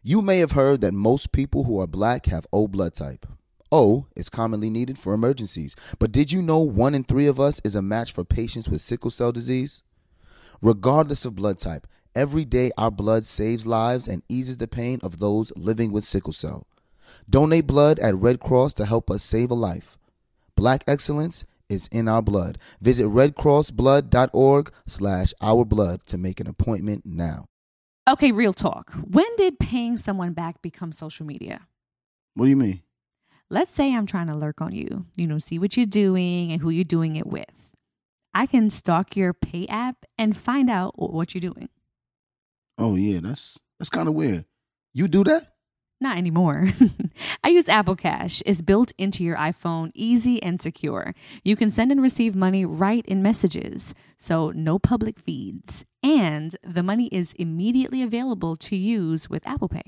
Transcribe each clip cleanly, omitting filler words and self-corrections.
You may have heard that most people who are black have O blood type. O is commonly needed for emergencies, but did you know 1 in 3 of us is a match for patients with sickle cell disease? Regardless of blood type, every day our blood saves lives and eases the pain of those living with sickle cell. Donate blood at Red Cross to help us save a life. Black excellence is in our blood. Visit redcrossblood.org/ourblood to make an appointment now. Okay, real talk. When did paying someone back become social media? What do you mean? Let's say I'm trying to lurk on you, see what you're doing and who you're doing it with. I can stalk your pay app and find out what you're doing. Oh, yeah, that's kind of weird. You do that? Not anymore. I use Apple Cash. It's built into your iPhone, easy and secure. You can send and receive money right in messages, so no public feeds. And the money is immediately available to use with Apple Pay.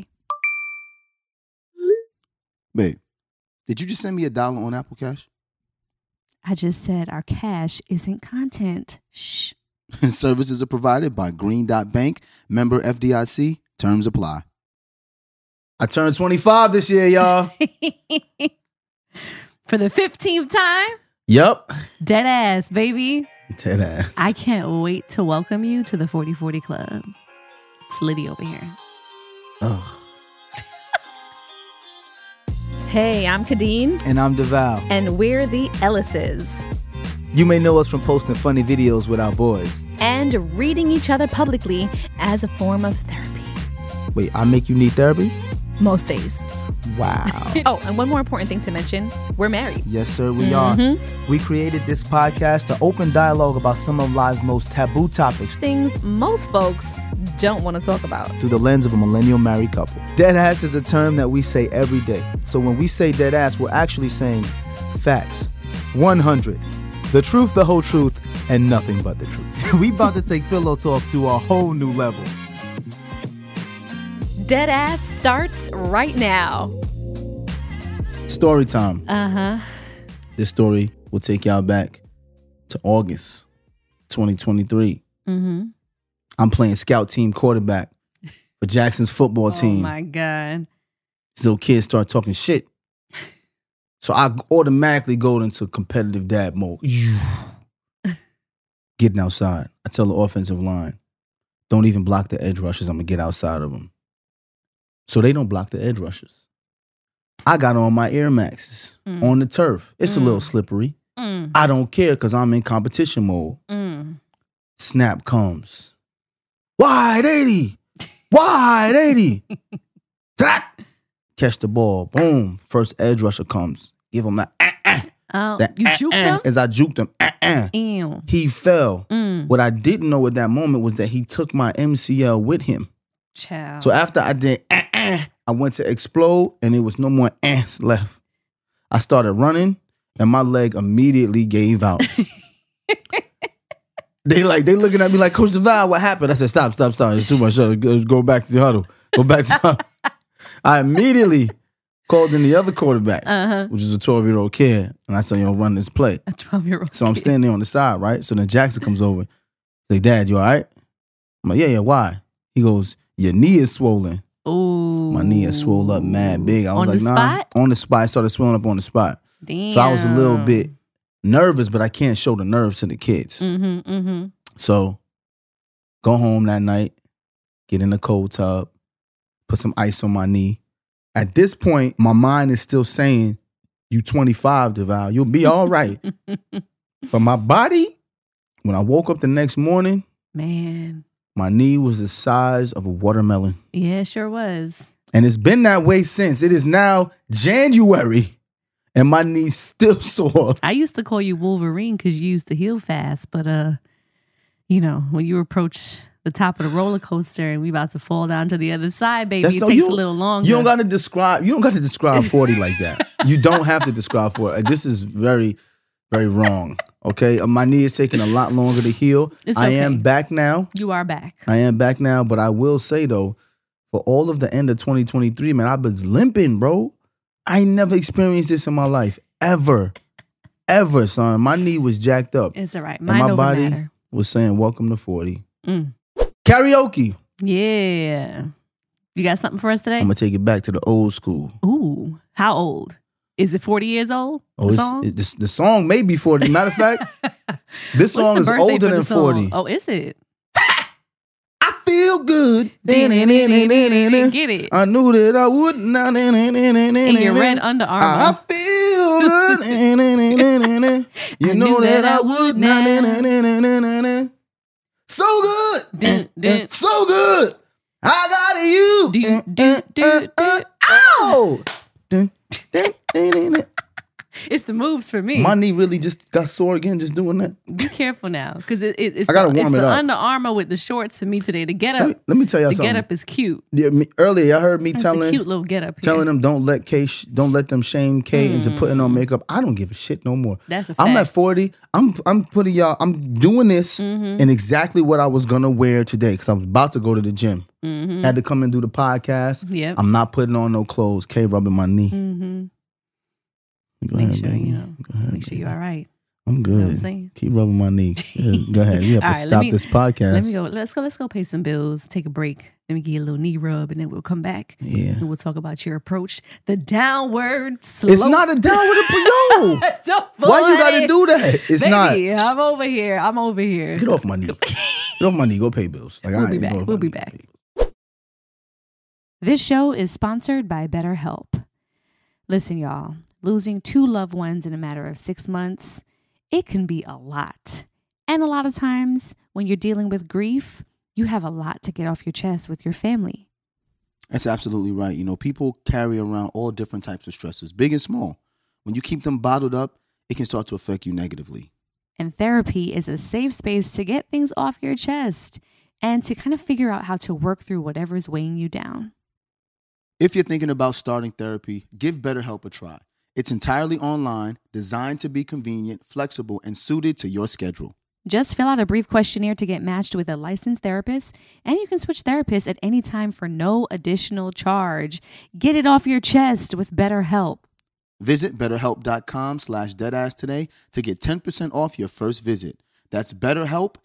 Babe, did you just send me $1 on Apple Cash? I just said our cash isn't content. Shh. Services are provided by Green Dot Bank, member FDIC. Terms apply. I turned 25 this year, y'all. For the 15th time? Yup. Dead ass, baby. Dead ass. I can't wait to welcome you to the 4040 Club. It's Liddy over here. Oh. Hey, I'm Kadeen. And I'm DeVal. And we're the Ellises. You may know us from posting funny videos with our boys. And reading each other publicly as a form of therapy. Wait, I make you need therapy? Most days. Wow. Oh, and one more important thing to mention. We're married. Yes, sir, we are. We created this podcast to open dialogue about some of life's most taboo topics. Things most folks don't want to talk about. Through the lens of a millennial married couple. Deadass is a term that we say every day. So when we say deadass, we're actually saying facts. 100. The truth, the whole truth, and nothing but the truth. We about to take pillow talk to a whole new level. Deadass starts right now. Story time. Uh-huh. This story will take y'all back to August 2023. Mm-hmm. I'm playing scout team quarterback for Jackson's football team. Oh, my God. These little kids start talking shit. So I automatically go into competitive dad mode. Getting outside. I tell the offensive line, don't even block the edge rushers. I'm going to get outside of them. So they don't block the edge rushers. I got on my Air Maxes on the turf. It's a little slippery. I don't care because I'm in competition mode. Snap comes. Wide 80. Wide 80. Catch the ball. Boom. First edge rusher comes. Give him that. Oh, you juked him? As I juked him. Ew. He fell. What I didn't know at that moment was that he took my MCL with him. Child. So after I did, I went to explode and there was no more ants left. I started running and my leg immediately gave out. They looking at me like, Coach DeVal, what happened? I said, stop. It's too much. Let's go back to the huddle. I immediately called in the other quarterback, which is a 12-year-old kid. And I said, run this play. A 12-year-old So I'm standing there on the side, right? So then Jackson comes over. Say, Dad, you all right? I'm like, yeah, why? He goes, your knee is swollen. Ooh. My knee is swole up mad big. I was on like, the nah. Spot? On the spot. It started swelling up on the spot. Damn. So I was a little bit nervous, but I can't show the nerves to the kids. So go home that night, get in the cold tub, put some ice on my knee. At this point, my mind is still saying, you 25, DeVal, you'll be all right. But my body, when I woke up the next morning, man, my knee was the size of a watermelon. Yeah, it sure was. And it's been that way since. It is now January, and my knee's still sore. I used to call you Wolverine because you used to heal fast. But, when you approach the top of the roller coaster and we about to fall down to the other side, baby, it takes a little longer. You don't got to describe 40 like that. You don't have to describe 40. This is very, very wrong. Okay, my knee is taking a lot longer to heal. It's I okay. am back now. You are back. I am back now, but I will say though, for all of the end of 2023, man, I was limping, bro. I never experienced this in my life, ever, son. My knee was jacked up. It's all right. And my body was saying, welcome to 40. Karaoke. Yeah. You got something for us today? I'm going to take it back to the old school. Ooh, how old? Is it 40 years old? Oh, the song? The song may be 40. Matter of fact, this song is older than 40. Oh, is it? I feel good. Get it. I knew that I would not. In your red Under Armour. I feel good. You know that I would not. So good. So good. I got you. Ow. It's the moves for me. My knee really just got sore again just doing that. Be careful now, because it's I gotta warm it the up. Under Armour with the shorts for me today. The get up. Let me tell y'all the something. get up is cute. Yeah, earlier I heard me It's a telling cute little get up. telling them don't let them shame K into putting on makeup. I don't give a shit no more. That's a I'm fact. at 40. I'm putting y'all. I'm doing this in exactly what I was gonna wear today because I was about to go to the gym. Had to come and do the podcast. Yep. I'm not putting on no clothes. K rubbing my knee. Go Make ahead, sure baby. Go ahead, make sure you're all right. I'm good. You know what I'm saying? Keep rubbing my knee. Yeah, go ahead. We have to All right, stop this podcast. Let me go. Let's go pay some bills. Take a break. Let me give you a little knee rub, and then we'll come back. Yeah. And we'll talk about your approach, the downward slope. It's not a downward yo. Why you gotta do that? It's Baby, not. I'm over here. Get off my knee. Get off my knee. Go pay bills. Like, We'll be back. We'll be back. This show is sponsored by BetterHelp. Listen, y'all. Losing 2 loved ones in a matter of 6 months, it can be a lot. And a lot of times when you're dealing with grief, you have a lot to get off your chest with your family. That's absolutely right. You know, people carry around all different types of stresses, big and small. When you keep them bottled up, it can start to affect you negatively. And therapy is a safe space to get things off your chest and to kind of figure out how to work through whatever's weighing you down. If you're thinking about starting therapy, give BetterHelp a try. It's entirely online, designed to be convenient, flexible, and suited to your schedule. Just fill out a brief questionnaire to get matched with a licensed therapist, and you can switch therapists at any time for no additional charge. Get it off your chest with BetterHelp. Visit BetterHelp.com/deadass today to get 10% off your first visit. That's BetterHelp,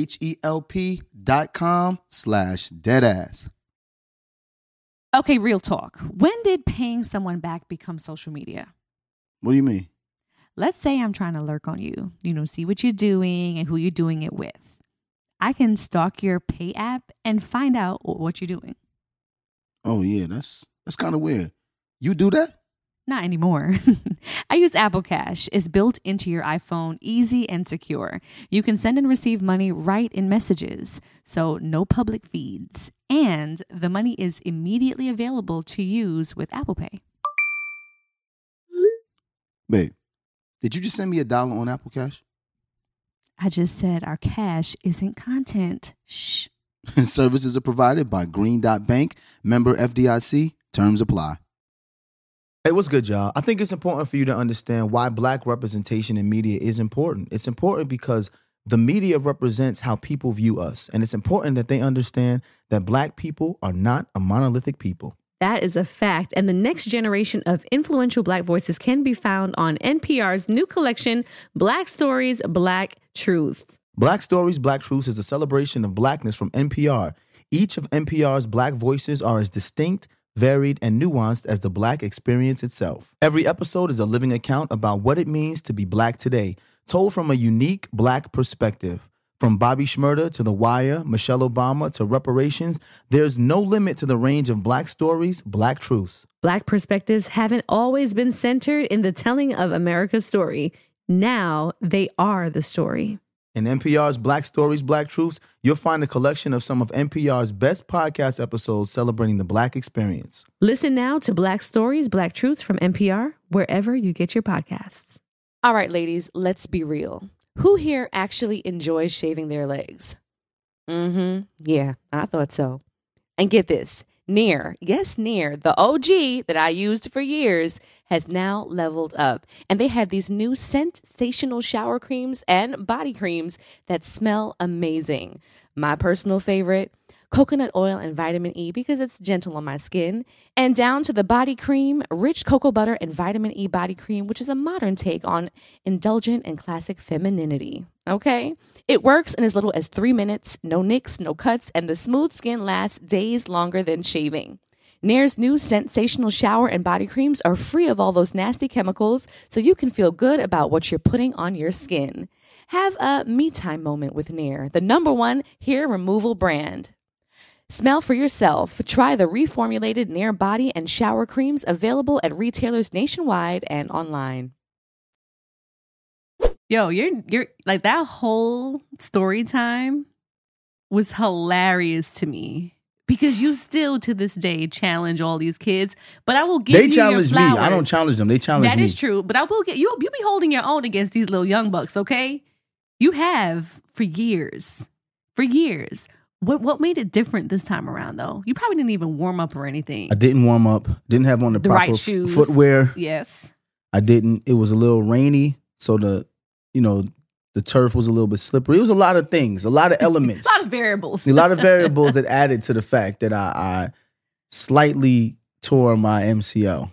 HELP.com/deadass. Okay, real talk. When did paying someone back become social media? What do you mean? Let's say I'm trying to lurk on you, see what you're doing and who you're doing it with. I can stalk your pay app and find out what you're doing. Oh, yeah, that's kind of weird. You do that? Not anymore. I use Apple Cash. It's built into your iPhone, easy and secure. You can send and receive money right in messages, so no public feeds. And the money is immediately available to use with Apple Pay. Babe, did you just send me $1 on Apple Cash? I just said our cash isn't content. Shh. Services are provided by Green Dot Bank, member FDIC. Terms apply. Hey, what's good, y'all? I think it's important for you to understand why Black representation in media is important. It's important because the media represents how people view us. And it's important that they understand that Black people are not a monolithic people. That is a fact. And the next generation of influential Black voices can be found on NPR's new collection, Black Stories, Black Truth. Black Stories, Black Truth is a celebration of Blackness from NPR. Each of NPR's Black voices are as distinct, varied, and nuanced as the Black experience itself. Every episode is a living account about what it means to be Black today, told from a unique Black perspective. From Bobby Shmurda to The Wire, Michelle Obama to reparations, there's no limit to the range of Black stories, Black truths. Black perspectives haven't always been centered in the telling of America's story. Now they are the story. In NPR's Black Stories, Black Truths, you'll find a collection of some of NPR's best podcast episodes celebrating the Black experience. Listen now to Black Stories, Black Truths from NPR, wherever you get your podcasts. All right, ladies, let's be real. Who here actually enjoys shaving their legs? Yeah, I thought so. And get this. Nair, yes, Nair, the OG that I used for years, has now leveled up. And they have these new sensational shower creams and body creams that smell amazing. My personal favorite, coconut oil and vitamin E because it's gentle on my skin, and down to the body cream, rich cocoa butter and vitamin E body cream, which is a modern take on indulgent and classic femininity. Okay? It works in as little as 3 minutes, no nicks, no cuts, and the smooth skin lasts days longer than shaving. Nair's new sensational shower and body creams are free of all those nasty chemicals, so you can feel good about what you're putting on your skin. Have a me time moment with Nair, the #1 hair removal brand. Smell for yourself. Try the reformulated Nair body and shower creams available at retailers nationwide and online. Yo, you're like, that whole story time was hilarious to me. Because you still, to this day, challenge all these kids. But I will give you your flowers. They challenge me. I don't challenge them. They challenge me. That is true. But I will get you. You be holding your own against these little young bucks, okay? You have for years. For years. What made it different this time around, though? You probably didn't even warm up or anything. I didn't warm up. Didn't have on the proper right shoes. Footwear. Yes. I didn't. It was a little rainy, so the turf was a little bit slippery. It was a lot of things, a lot of elements. A lot of variables. A lot of variables that added to the fact that I slightly tore my MCL,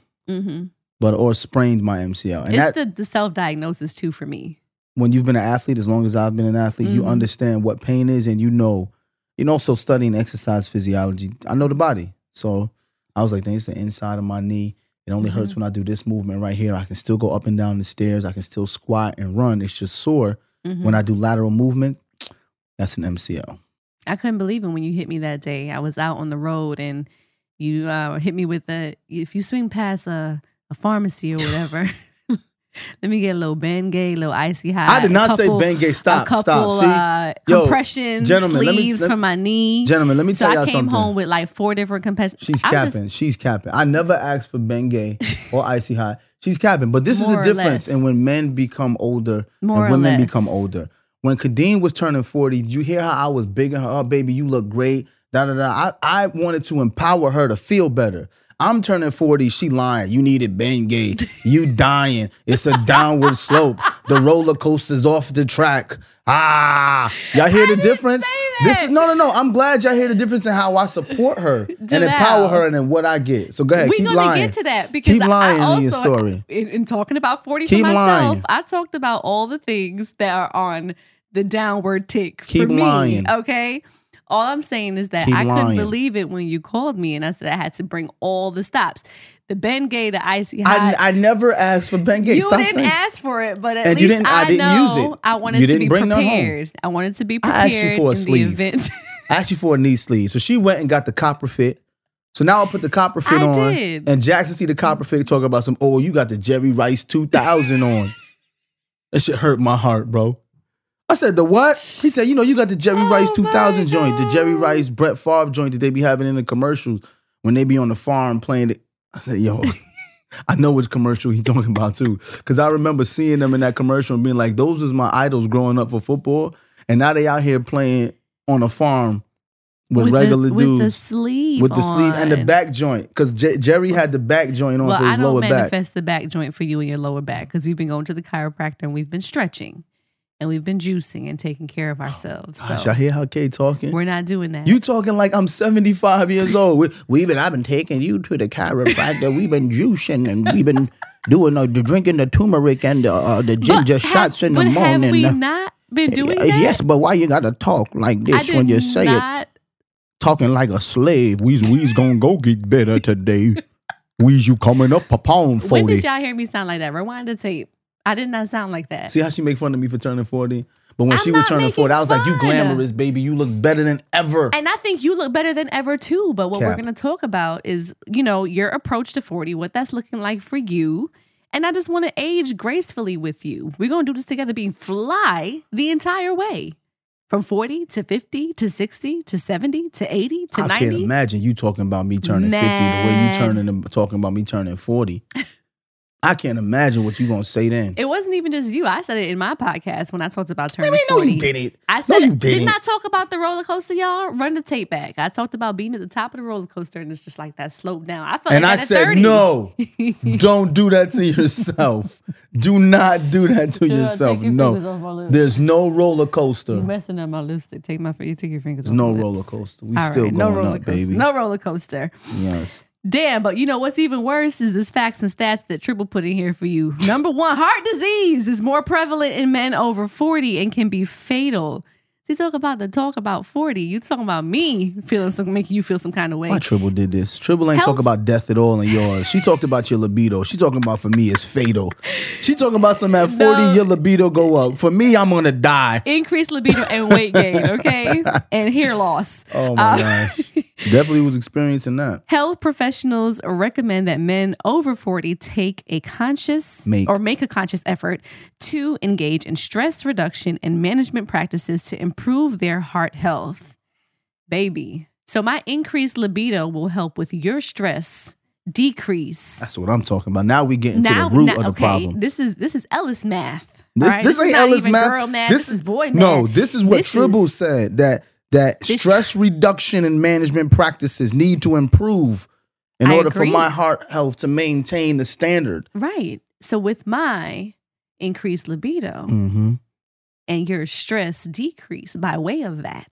or sprained my MCL. And it's the self-diagnosis too for me. When you've been an athlete, as long as I've been an athlete, you understand what pain is, and also studying exercise physiology. I know the body. So I was like, it's the inside of my knee. It only hurts when I do this movement right here. I can still go up and down the stairs. I can still squat and run. It's just sore. When I do lateral movement, that's an MCL. I couldn't believe it when you hit me that day. I was out on the road and you hit me with if you swing past a pharmacy or whatever, let me get a little Bengay, a little icy hot. I did not say Bengay. Stop. See? Compression sleeves for my knee. Gentlemen, let me tell y'all something. So I came home with like 4 different compression. She's capping. I never asked for Bengay or icy hot. She's capping. But this is the difference in when men become older and women become older. When Kadeen was turning 40, did you hear how I was bigging her up? Baby, you look great. I wanted to empower her to feel better. I'm turning 40. She lying. You needed Bengay. You dying. It's a downward slope. The roller coaster's off the track. Y'all hear the difference? This is no. I'm glad y'all hear the difference in how I support her and empower her and in what I get. So go ahead, keep lying. We're gonna get to that because keep lying I also, in your story. In talking about 40 for myself, I talked about all the things that are on the downward tick for me. Keep lying. Okay. All I'm saying is that I couldn't believe it when you called me and I said I had to bring all the stops. The Bengay, the icy hot. I never asked for Bengay. You didn't ask for it, but at least I didn't use it. I wanted to be prepared. I wanted to be prepared. I asked you for a sleeve. The event. I asked you for a knee sleeve. So she went and got the copper fit. So now I put the copper fit on. Did. And Jackson see the copper fit talking about you got the Jerry Rice 2000 on. That shit hurt my heart, bro. I said, the what? He said, you got the Jerry Rice 2000 joint, the Jerry Rice Brett Favre joint that they be having in the commercials when they be on the farm playing it. I said, I know which commercial he talking about too. Because I remember seeing them in that commercial and being like, those was my idols growing up for football. And now they out here playing on a farm with regular dudes. With the sleeve and the back joint. Because Jerry had the back joint on for his lower back. I don't manifest the back joint for you and your lower back because we've been going to the chiropractor and we've been stretching. And we've been juicing and taking care of ourselves. Gosh, y'all hear how Kay talking? We're not doing that. You talking like I'm 75 years old. I've been taking you to the chiropractor. We've been juicing and we've been doing drinking the turmeric and the ginger shots in the morning. Have we not been doing that? Yes, but why you gotta talk like this when you say it? Talking like a slave. We's gonna go get better today. You coming up a pound 40. When did y'all hear me sound like that? Rewind the tape. I did not sound like that. See how she make fun of me for turning 40? But when she was turning 40, I was like, you glamorous, baby. You look better than ever. And I think you look better than ever, too. But what we're going to talk about is, your approach to 40, what that's looking like for you. And I just want to age gracefully with you. We're going to do this together being fly the entire way. From 40 to 50 to 60 to 70 to 80 to 90. I can't imagine you talking about me turning 50 the way you talking about me turning 40. I can't imagine what you gonna say then. It wasn't even just you. I said it in my podcast when I talked about turning 40. No, you didn't. I said, no, you didn't. Didn't I talk about the roller coaster, y'all? Run the tape back. I talked about being at the top of the roller coaster, and it's just like that slope down. I felt and like I that said, at 30. no, don't do that to yourself. Do not do that to yourself. Take your fingers off my No, lips. there's no roller coaster. You're messing up my lipstick. Take your fingers off No my lips. roller coaster. We All still right, going no roller up, coaster. baby. No roller coaster. Yes. Damn, but you know what's even worse is this facts and stats that Triple put in here for you. Number 1, heart disease is more prevalent in men over 40 and can be fatal. See, talk about 40. You talking about me making you feel some kind of way. Why Triple did this? Triple ain't talk about death at all in yours. She talked about your libido. She talking about for me it's fatal. She talking about some at 40 your libido go up. For me, I'm gonna die. Increased libido and weight gain, okay? And hair loss. Oh my gosh. Definitely was experiencing that. Health professionals recommend that men over 40 make a conscious effort to engage in stress reduction and management practices to improve their heart health. Baby. So my increased libido will help with your stress decrease. That's what I'm talking about. Now we get into the root of the problem. This is Ellis math. This ain't Ellis math. Girl math. This is boy math. No, this is what Tribble said, that stress reduction and management practices need to improve in order for my heart health to maintain the standard. Right. So with my increased libido and your stress decrease by way of that,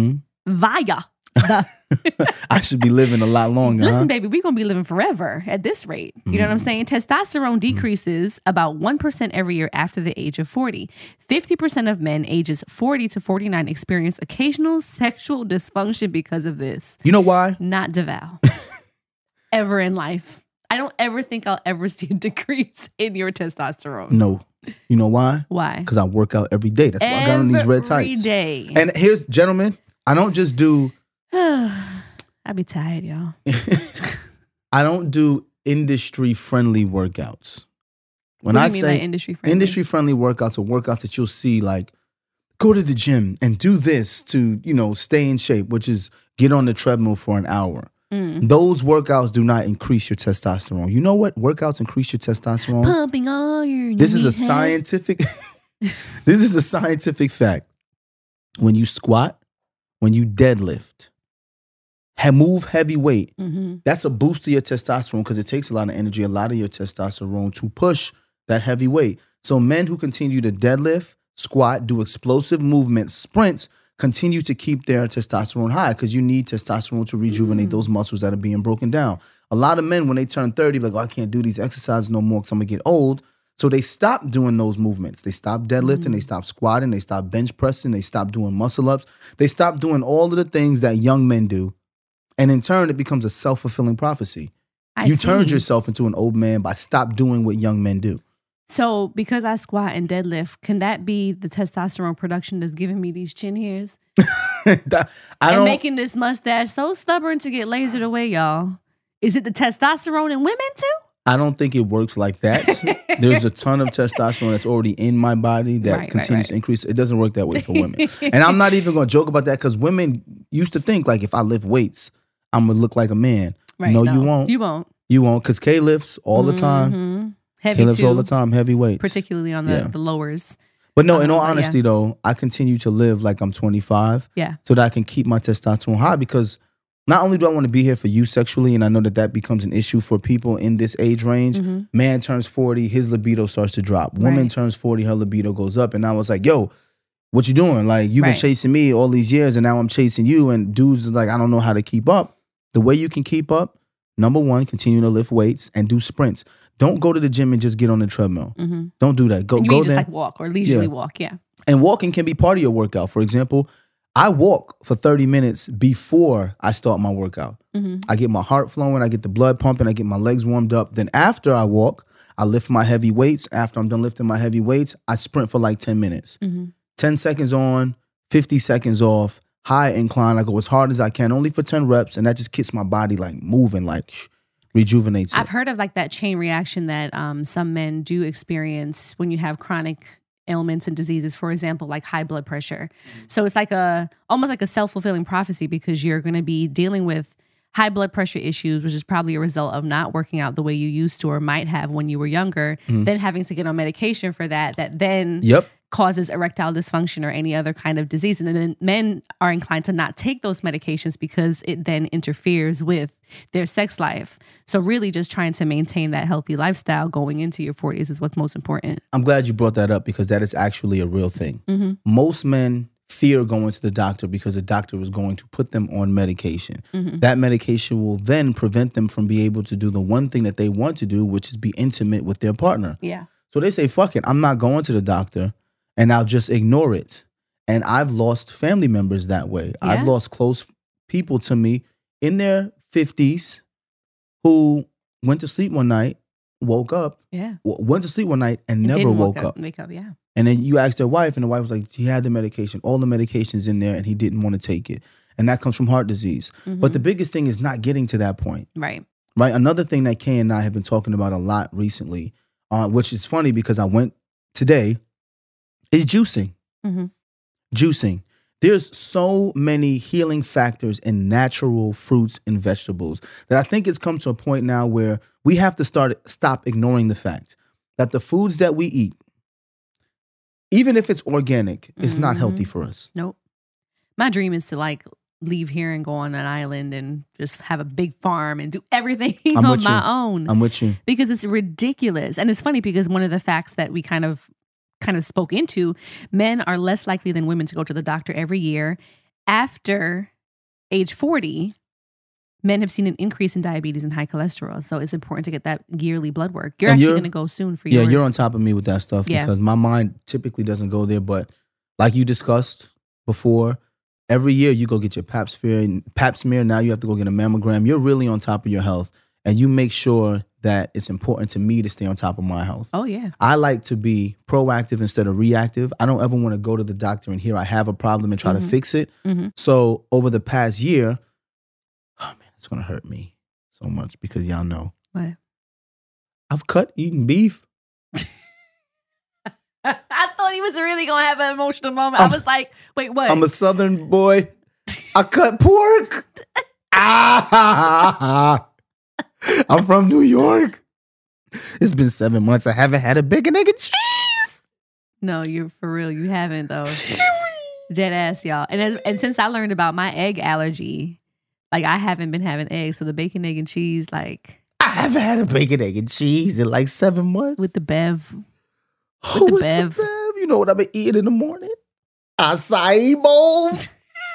via the... I should be living a lot longer. Listen, baby, we're going to be living forever at this rate. You know what I'm saying? Testosterone decreases about 1% every year after the age of 40. 50% of men ages 40 to 49 experience occasional sexual dysfunction because of this. You know why? Not DeVal. Ever in life. I don't ever think I'll ever see a decrease in your testosterone. No. You know why? Why? Because I work out every day. That's why I got on these red tights. Every day. And here's, gentlemen, I don't just do... I'd be tired, y'all. I don't do industry-friendly workouts. When what I do you mean say by industry-friendly? Industry-friendly workouts are workouts that you'll see like, go to the gym and do this to, stay in shape, which is get on the treadmill for an hour. Those workouts do not increase your testosterone. You know what workouts increase your testosterone? Pumping iron. This is a scientific fact. When you squat, when you deadlift, move heavy weight, that's a boost to your testosterone because it takes a lot of energy, a lot of your testosterone to push that heavy weight. So men who continue to deadlift, squat, do explosive movements, sprints, continue to keep their testosterone high because you need testosterone to rejuvenate those muscles that are being broken down. A lot of men, when they turn 30, like, I can't do these exercises no more because I'm going to get old. So they stop doing those movements. They stop deadlifting, they stop squatting, they stop bench pressing, they stop doing muscle ups. They stop doing all of the things that young men do. And in turn, it becomes a self-fulfilling prophecy. You turned yourself into an old man by stop doing what young men do. So because I squat and deadlift, can that be the testosterone production that's giving me these chin hairs? And making this mustache so stubborn to get lasered away, y'all. Is it the testosterone in women too? I don't think it works like that. There's a ton of testosterone that's already in my body that continues to increase. It doesn't work that way for women. And I'm not even going to joke about that because women used to think like if I lift weights, I'm going to look like a man. Right, no, you won't. You won't. You won't because Kay lifts all the time. Heavy Kay lifts too, all the time, heavy weights. particularly on the lowers. But no, in all honesty though, I continue to live like I'm 25 so that I can keep my testosterone high because not only do I want to be here for you sexually, and I know that becomes an issue for people in this age range, man turns 40, his libido starts to drop. Woman turns 40, her libido goes up. And I was like, yo, what you doing? Like, you've been chasing me all these years and now I'm chasing you. And dudes are like, I don't know how to keep up. The way you can keep up, number one, continue to lift weights and do sprints. Don't go to the gym and just get on the treadmill. Don't do that. Go just there. Like walk or leisurely walk, And walking can be part of your workout. For example, I walk for 30 minutes before I start my workout. I get my heart flowing, I get the blood pumping, I get my legs warmed up. Then after I walk, I lift my heavy weights. After I'm done lifting my heavy weights, I sprint for like 10 minutes. 10 seconds on, 50 seconds off, high incline. I go as hard as I can, only for 10 reps. And that just gets my body like moving, like rejuvenates it. I've heard of like that chain reaction that some men do experience when you have chronic ailments and diseases, for example, like high blood pressure. So it's like almost like a self-fulfilling prophecy because you're going to be dealing with high blood pressure issues, which is probably a result of not working out the way you used to or might have when you were younger, then having to get on medication for that then causes erectile dysfunction or any other kind of disease. And then men are inclined to not take those medications because it then interferes with their sex life. So really just trying to maintain that healthy lifestyle going into your 40s is what's most important. I'm glad you brought that up because that is actually a real thing. Most men fear going to the doctor because the doctor is going to put them on medication. That medication will then prevent them from being able to do the one thing that they want to do, which is be intimate with their partner. Yeah. So they say, fuck it, I'm not going to the doctor and I'll just ignore it. And I've lost family members that way. Yeah. I've lost close people to me in their 50s who went to sleep one night, woke up, went to sleep one night and never didn't woke up. Wake up, yeah. And then you asked their wife, and the wife was like, he had the medication, all the medication's in there, and he didn't want to take it. And that comes from heart disease. But the biggest thing is not getting to that point. Right. Another thing that Kay and I have been talking about a lot recently, which is funny because I went today, is juicing. Juicing. There's so many healing factors in natural fruits and vegetables that I think it's come to a point now where we have to stop ignoring the fact that the foods that we eat, even if it's organic, it's not healthy for us. Nope. My dream is to like leave here and go on an island and just have a big farm and do everything on my own. I'm with you. Because it's ridiculous. And it's funny because one of the facts that we kind of spoke into, men are less likely than women to go to the doctor every year. After age 40, men have seen an increase in diabetes and high cholesterol. So it's important to get that yearly blood work. You're actually going to go soon for yours. Yeah, you're on top of me with that stuff because my mind typically doesn't go there. But like you discussed before, every year you go get your pap smear. Now you have to go get a mammogram. You're really on top of your health. And you make sure that it's important to me to stay on top of my health. Oh, yeah. I like to be proactive instead of reactive. I don't ever want to go to the doctor and hear I have a problem and try to fix it. So over the past year, oh man, it's going to hurt me so much because y'all know. What? I've cut eating beef. I thought he was really going to have an emotional moment. I was like, wait, what? I'm a Southern boy. I cut pork. I'm from New York. It's been 7 months. I haven't had a bacon, egg, and cheese. No, you're for real. You haven't though. Dead ass, y'all. And since I learned about my egg allergy, like I haven't been having eggs. So the bacon, egg, and cheese, like I haven't had a bacon, egg, and cheese in like 7 months. With the Bev. With the Bev. You know what I've been eating in the morning? Acai bowls.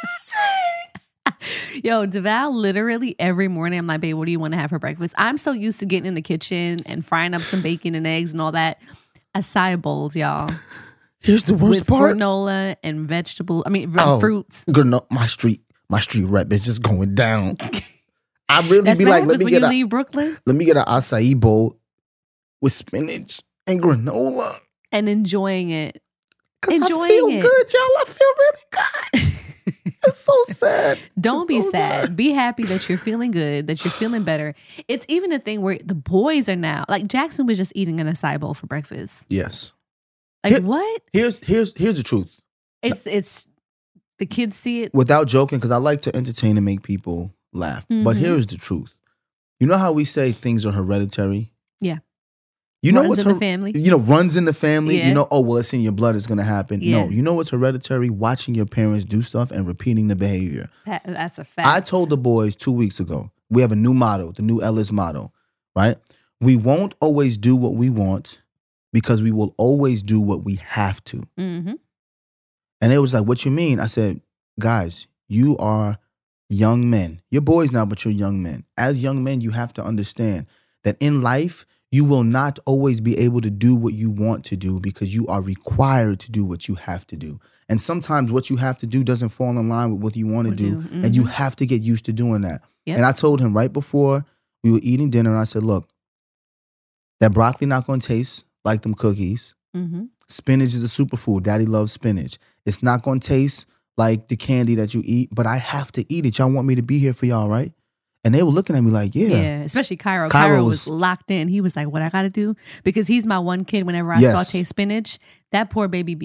Yo, DeVal, literally every morning, I'm like, babe, what do you want to have for breakfast? I'm so used to getting in the kitchen and frying up some bacon and eggs and all that. Acai bowls, y'all. Here's the worst part. Granola and vegetables. Fruits. Granola, my street rep is just going down. I really That's be like, let me get leave Brooklyn. Let me get an acai bowl with spinach and granola. And enjoying it. Because I feel good, y'all. I feel really good. It's so sad. Don't be sad. Be happy that you're feeling good, that you're feeling better. It's even a thing where the boys are now, like Jackson was just eating an acai bowl for breakfast. Yes. Like what? Here's the truth. It's the kids see it. Without joking, because I like to entertain and make people laugh. But here's the truth. You know how we say things are hereditary? Yeah. You know runs what's in the family. You know, runs in the family. Yeah. You know, oh well, it's in your blood. It's gonna happen. Yeah. No, you know what's hereditary? Watching your parents do stuff and repeating the behavior. That's a fact. I told the boys 2 weeks ago. We have a new motto, the new Ellis motto, right? We won't always do what we want because we will always do what we have to. Mm-hmm. And it was like, what you mean? I said, guys, you are young men. You're boys now, but you're young men. As young men, you have to understand that in life, you will not always be able to do what you want to do because you are required to do what you have to do. And sometimes what you have to do doesn't fall in line with what you want to do. And you have to get used to doing that. Yep. And I told him right before we were eating dinner, I said, look, that broccoli not going to taste like them cookies. Spinach is a superfood. Daddy loves spinach. It's not going to taste like the candy that you eat, but I have to eat it. Y'all want me to be here for y'all, right? And they were looking at me like, yeah. Yeah, especially Cairo. Cairo was locked in. He was like, what I got to do? Because he's my one kid. Whenever I saute spinach, that poor baby be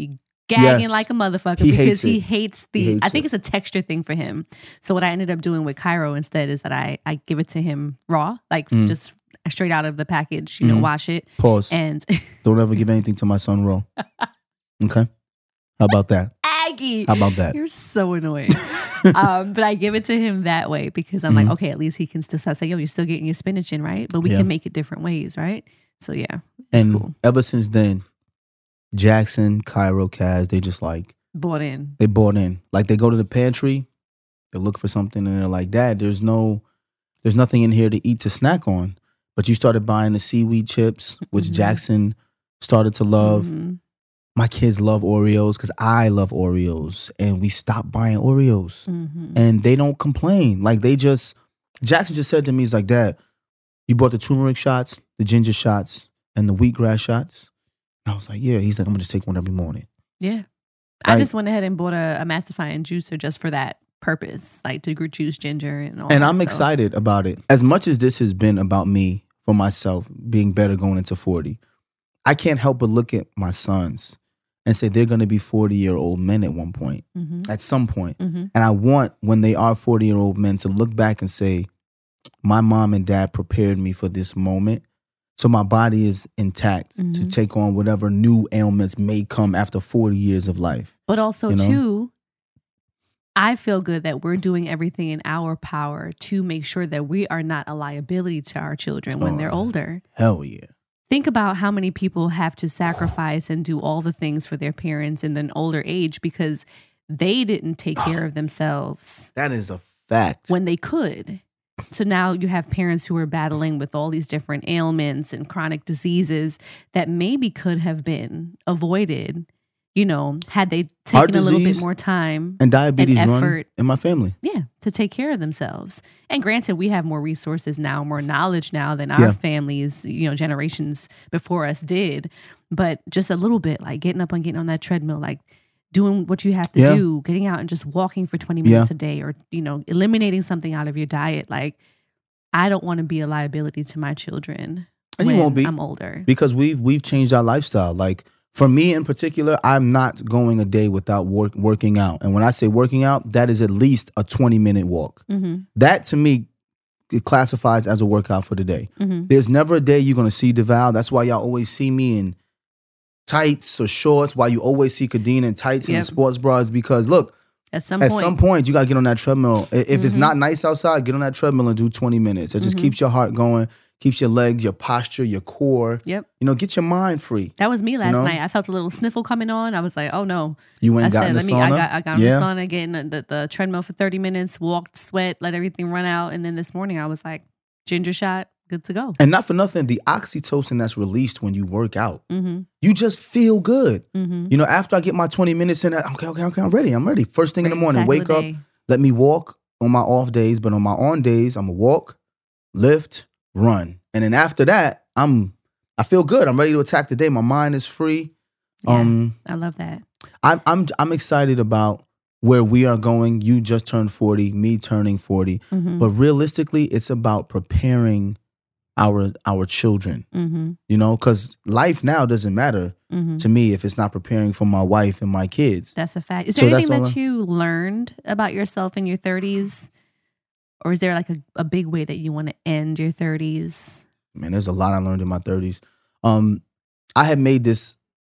gagging Yes. like a motherfucker He because hates he it. hates He hates I think it. it's a texture thing for him. So what I ended up doing with Cairo instead is that I give it to him raw, like just straight out of the package, wash it. Pause. And Don't ever give anything to my son raw. Okay? How about that? Aggie, How about that? you're so annoying. But I give it to him that way because I'm like, okay, at least he can still say, yo, you're still getting your spinach in, right? But we Yeah. can make it different ways, right? So yeah, it's And cool. ever since then, Jackson, Cairo, Kaz, they just like, Bought in. they bought in. Like they go to the pantry, they look for something and they're like, Dad, there's nothing in here to eat to snack on. But you started buying the seaweed chips, which Jackson started to love. Mhm. My kids love Oreos because I love Oreos. And we stopped buying Oreos. Mhm. And they don't complain. Like Jackson just said to me, he's like, Dad, you bought the turmeric shots, the ginger shots, and the wheatgrass shots? And I was like, yeah. He's like, I'm going to just take one every morning. Yeah. I Like- just went ahead and bought a emulsifying juicer just for that purpose, like to juice ginger and all And that, I'm so. excited about it. As much as this has been about me, for myself, being better going into 40, I can't help but look at my sons and say they're going to be 40-year-old men at one point, at some point. Mhm. And I want, when they are 40-year-old men, to look back and say, my mom and dad prepared me for this moment. So my body is intact to take on whatever new ailments may come after 40 years of life. But also, You know? too, I feel good that we're doing everything in our power to make sure that we are not a liability to our children when they're older. Hell yeah. Think about how many people have to sacrifice and do all the things for their parents in an older age because they didn't take care of themselves That is a fact. when they could. So now you have parents who are battling with all these different ailments and chronic diseases that maybe could have been avoided, had they Heart taken a little bit disease more time and diabetes and run effort. in my family. Yeah, to take care of themselves. And granted, we have more resources now, more knowledge now than Yeah. our families, generations before us did. But just a little bit, like getting on that treadmill, like doing what you have to Yeah. do, getting out and just walking for 20 minutes a day, or, eliminating something out of your diet. Like, I don't want to be a liability to my children And when you won't be. I'm older. Because we've changed our lifestyle. Like for me in particular, I'm not going a day without working out. And when I say working out, that is at least a 20-minute walk. Mhm. That to me, it classifies as a workout for the day. Mhm. There's never a day you're going to see DeVal. That's why y'all always see me in tights or shorts, why you always see Kadena in tights and in Yep. sports bras. Because look, At some at point. some point, you got to get on that treadmill. If it's not nice outside, get on that treadmill and do 20 minutes. It just keeps your heart going, keeps your legs, your posture, your core. Yep. Get your mind free. That was me last know? night. I felt a little sniffle coming on. I was like, oh no. You I ain't got in the said, sauna? I got in the sauna, getting the treadmill for 30 minutes, walked, sweat, let everything run out. And then this morning I was like, ginger shot, good to go. And not for nothing, the oxytocin that's released when you work out, Mm-hmm. you just feel good. Mm-hmm. After I get my 20 minutes in, I'm okay, I'm ready. I'm ready. First thing in the morning, Tackle wake the up, day. let me walk on my off days, but on my on days, I'm going to walk, lift, run. And then after that, I feel good. I'm ready to attack the day. My mind is free. Yeah, I love that. I'm excited about where we are going. You just turned 40, me turning 40. Mm-hmm. But realistically, it's about preparing our children, Mm-hmm. because life now doesn't matter Mm-hmm. to me if it's not preparing for my wife and my kids. That's a fact. Is So there that's anything all that you learned about yourself in your 30s? Or is there like a big way that you want to end your 30s? Man, there's a lot I learned in my 30s. I had made this,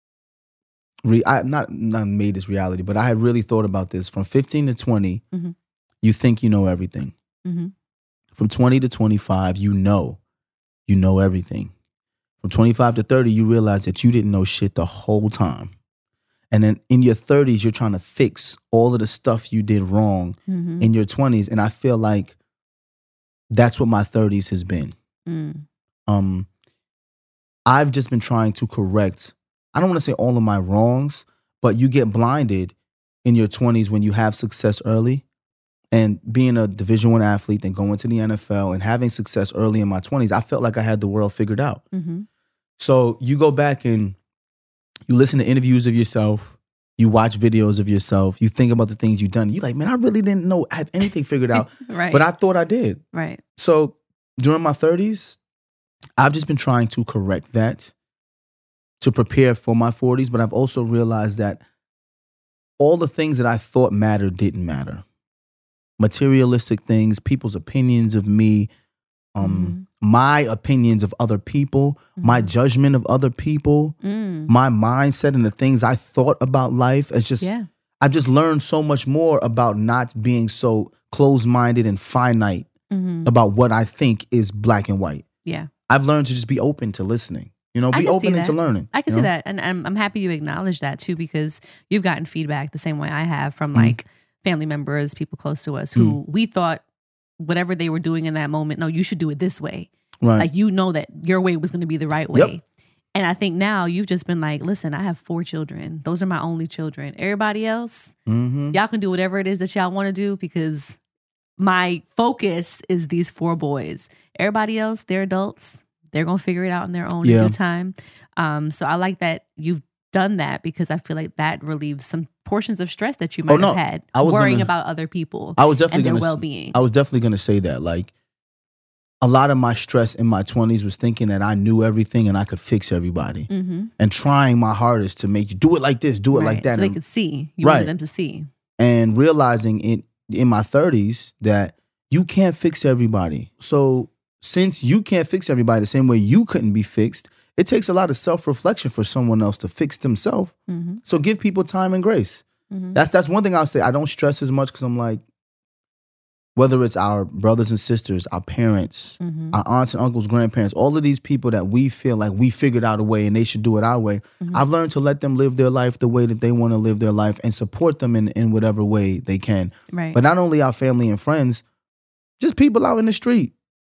not made this reality, but I had really thought about this. From 15 to 20, Mhm. you think you know everything. Mhm. From 20 to 25, you know everything. From 25 to 30, you realize that you didn't know shit the whole time. And then in your 30s, you're trying to fix all of the stuff you did wrong Mm-hmm. in your 20s. And I feel like that's what my 30s has been. Mm. I've just been trying to correct, I don't want to say all of my wrongs, but you get blinded in your 20s when you have success early. And being a Division I athlete and going to the NFL and having success early in my 20s, I felt like I had the world figured out. Mm-hmm. So you go back and you listen to interviews of yourself, you watch videos of yourself, you think about the things you've done. You're like, man, I really didn't know I have anything figured out, Right. but I thought I did. Right. So during my 30s, I've just been trying to correct that to prepare for my 40s, but I've also realized that all the things that I thought mattered didn't matter. Materialistic things, people's opinions of me, my opinions of other people, my judgment of other people, my mindset and the things I thought about life. It's just, I just learned so much more about not being so closed-minded and finite about what I think is black and white. Yeah. I've learned to just be open to listening. Be open into learning. I can see that. And I'm happy you acknowledge that too, because you've gotten feedback the same way I have from like family members, people close to us who we thought whatever they were doing in that moment, no, you should do it this way. Right. Like, that your way was going to be the right way. Yep. And I think now you've just been like, listen, I have 4 children. Those are my only children. Everybody else, y'all can do whatever it is that y'all want to do, because my focus is these 4 boys. Everybody else, they're adults. They're going to figure it out in their own in due time. So I like that you've done that, because I feel like that relieves some portions of stress that you might have had worrying about other people and their well-being. I was definitely going to say that. Like, a lot of my stress in my 20s was thinking that I knew everything and I could fix everybody, and trying my hardest to make you do it like this, do it like that. So they could see. You wanted them to see. And realizing in my 30s that you can't fix everybody. So since you can't fix everybody the same way you couldn't be fixed, it takes a lot of self-reflection for someone else to fix themselves. So give people time and grace. That's one thing I'll say. I don't stress as much, because I'm like, whether it's our brothers and sisters, our parents, our aunts and uncles, grandparents, all of these people that we feel like we figured out a way and they should do it our way, I've learned to let them live their life the way that they want to live their life and support them in whatever way they can. Right. But not only our family and friends, just people out in the street.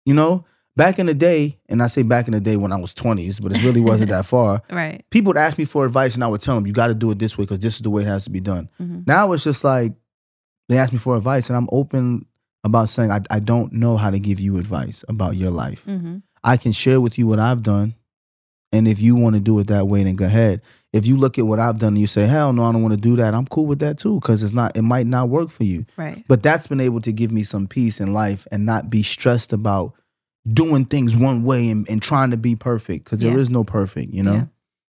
Back in the day, and I say back in the day when I was 20s, but it really wasn't that far. Right. People would ask me for advice and I would tell them, you got to do it this way because this is the way it has to be done. Now it's just like, they ask me for advice and I'm open about saying, I don't know how to give you advice about your life. I can share with you what I've done. And if you want to do it that way, then go ahead. If you look at what I've done and you say, hell no, I don't want to do that, I'm cool with that too, because it might not work for you. Right. But that's been able to give me some peace in life and not be stressed about doing things one way and trying to be perfect, because there is no perfect, Yeah.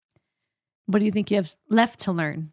What do you think you have left to learn?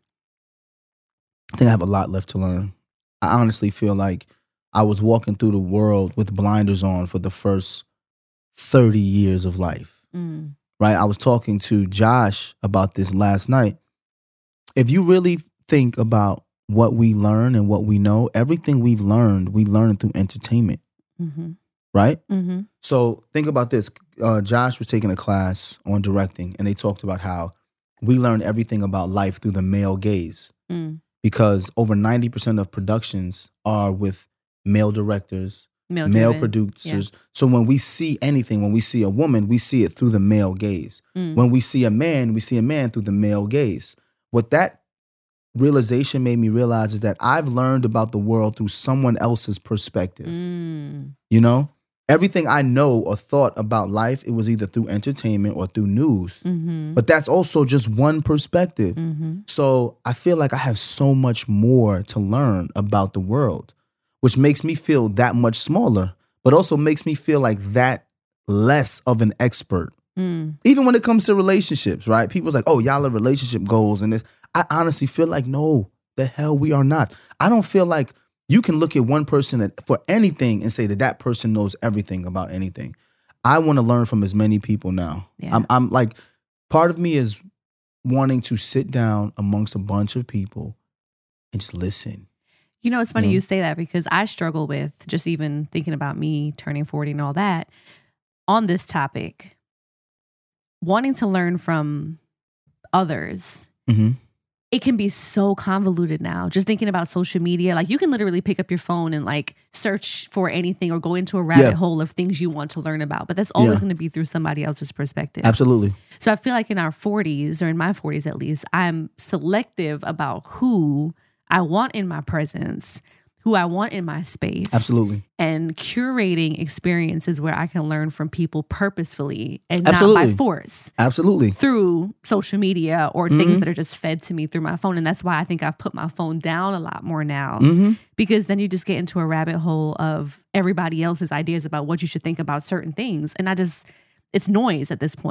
I think I have a lot left to learn. I honestly feel like I was walking through the world with blinders on for the first 30 years of life. Right? I was talking to Josh about this last night. If you really think about what we learn and what we know, everything we learn through entertainment. Right? So think about this. Josh was taking a class on directing, and they talked about how we learn everything about life through the male gaze, because over 90% of productions are with male directors, male producers. So when we see anything, when we see a woman, we see it through the male gaze. When we see a man through the male gaze. What that realization made me realize is that I've learned about the world through someone else's perspective. Everything I know or thought about life, it was either through entertainment or through news. But that's also just one perspective. So I feel like I have so much more to learn about the world, which makes me feel that much smaller, but also makes me feel like that less of an expert. Even when it comes to relationships, right? People's like, oh, y'all are relationship goals. And I honestly feel like, no, the hell we are not. I don't feel like you can look at one person for anything and say that person knows everything about anything. I want to learn from as many people now. Yeah. I'm like, part of me is wanting to sit down amongst a bunch of people and just listen. It's funny you say that, because I struggle with just even thinking about me turning 40 and all that on this topic, wanting to learn from others. It can be so convoluted now. Just thinking about social media, like you can literally pick up your phone and like search for anything or go into a rabbit hole of things you want to learn about. But that's always going to be through somebody else's perspective. Absolutely. So I feel like in our 40s, or in my 40s at least, I'm selective about who I want in my presence, who I want in my space. Absolutely. And curating experiences where I can learn from people purposefully and not by force. Absolutely. Through social media or things that are just fed to me through my phone. And that's why I think I've put my phone down a lot more now. Because then you just get into a rabbit hole of everybody else's ideas about what you should think about certain things. And it's noise at this point.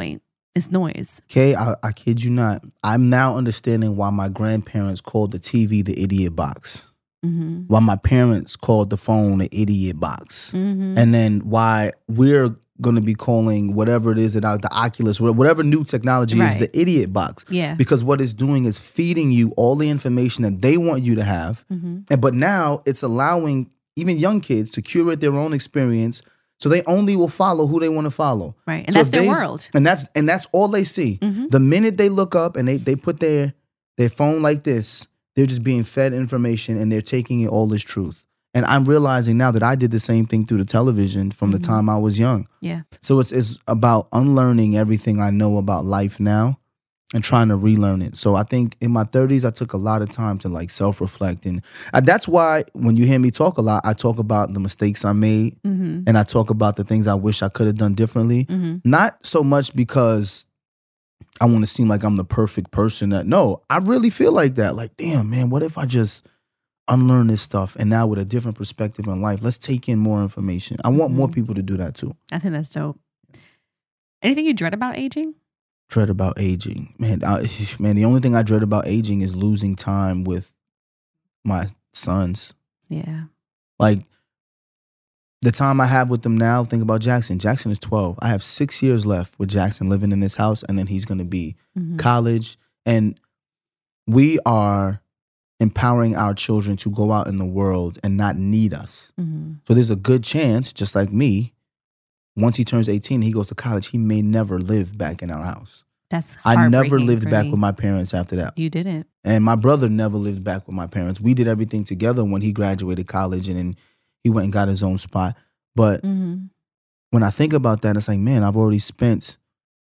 It's noise. Okay, I kid you not. I'm now understanding why my grandparents called the TV the idiot box. Mm-hmm. Why my parents called the phone the idiot box. Mm-hmm. And then why we're going to be calling whatever it is that the Oculus, whatever new technology is, the idiot box. Yeah. Because what it's doing is feeding you all the information that they want you to have. Mm-hmm. But now it's allowing even young kids to curate their own experience. So they only will follow who they want to follow. Right. And so that's their world. And that's all they see. Mm-hmm. The minute they look up and they put their phone like this, they're just being fed information and they're taking it all as truth. And I'm realizing now that I did the same thing through the television from the time I was young. Yeah. So it's about unlearning everything I know about life now and trying to relearn it. So I think in my 30s, I took a lot of time to like self-reflect. And that's why when you hear me talk a lot, I talk about the mistakes I made and I talk about the things I wish I could have done differently. Not so much because I want to seem like I'm the perfect person. No, I really feel like that. Like, damn, man, what if I just unlearn this stuff and now with a different perspective on life, let's take in more information. I want more people to do that too. I think that's dope. Anything you dread about aging? Dread about aging, man. The only thing I dread about aging is losing time with my sons. Yeah. Like the time I have with them now, think about Jackson. Jackson is 12. I have 6 years left with Jackson living in this house, and then he's going to be college. And we are empowering our children to go out in the world and not need us. So there's a good chance, just like me, once he turns 18 and he goes to college, he may never live back in our house. That's I never lived for back me. with my parents after that. You didn't. And my brother never lived back with my parents. We did everything together when he graduated college and then he went and got his own spot. But when I think about that, it's like, man, I've already spent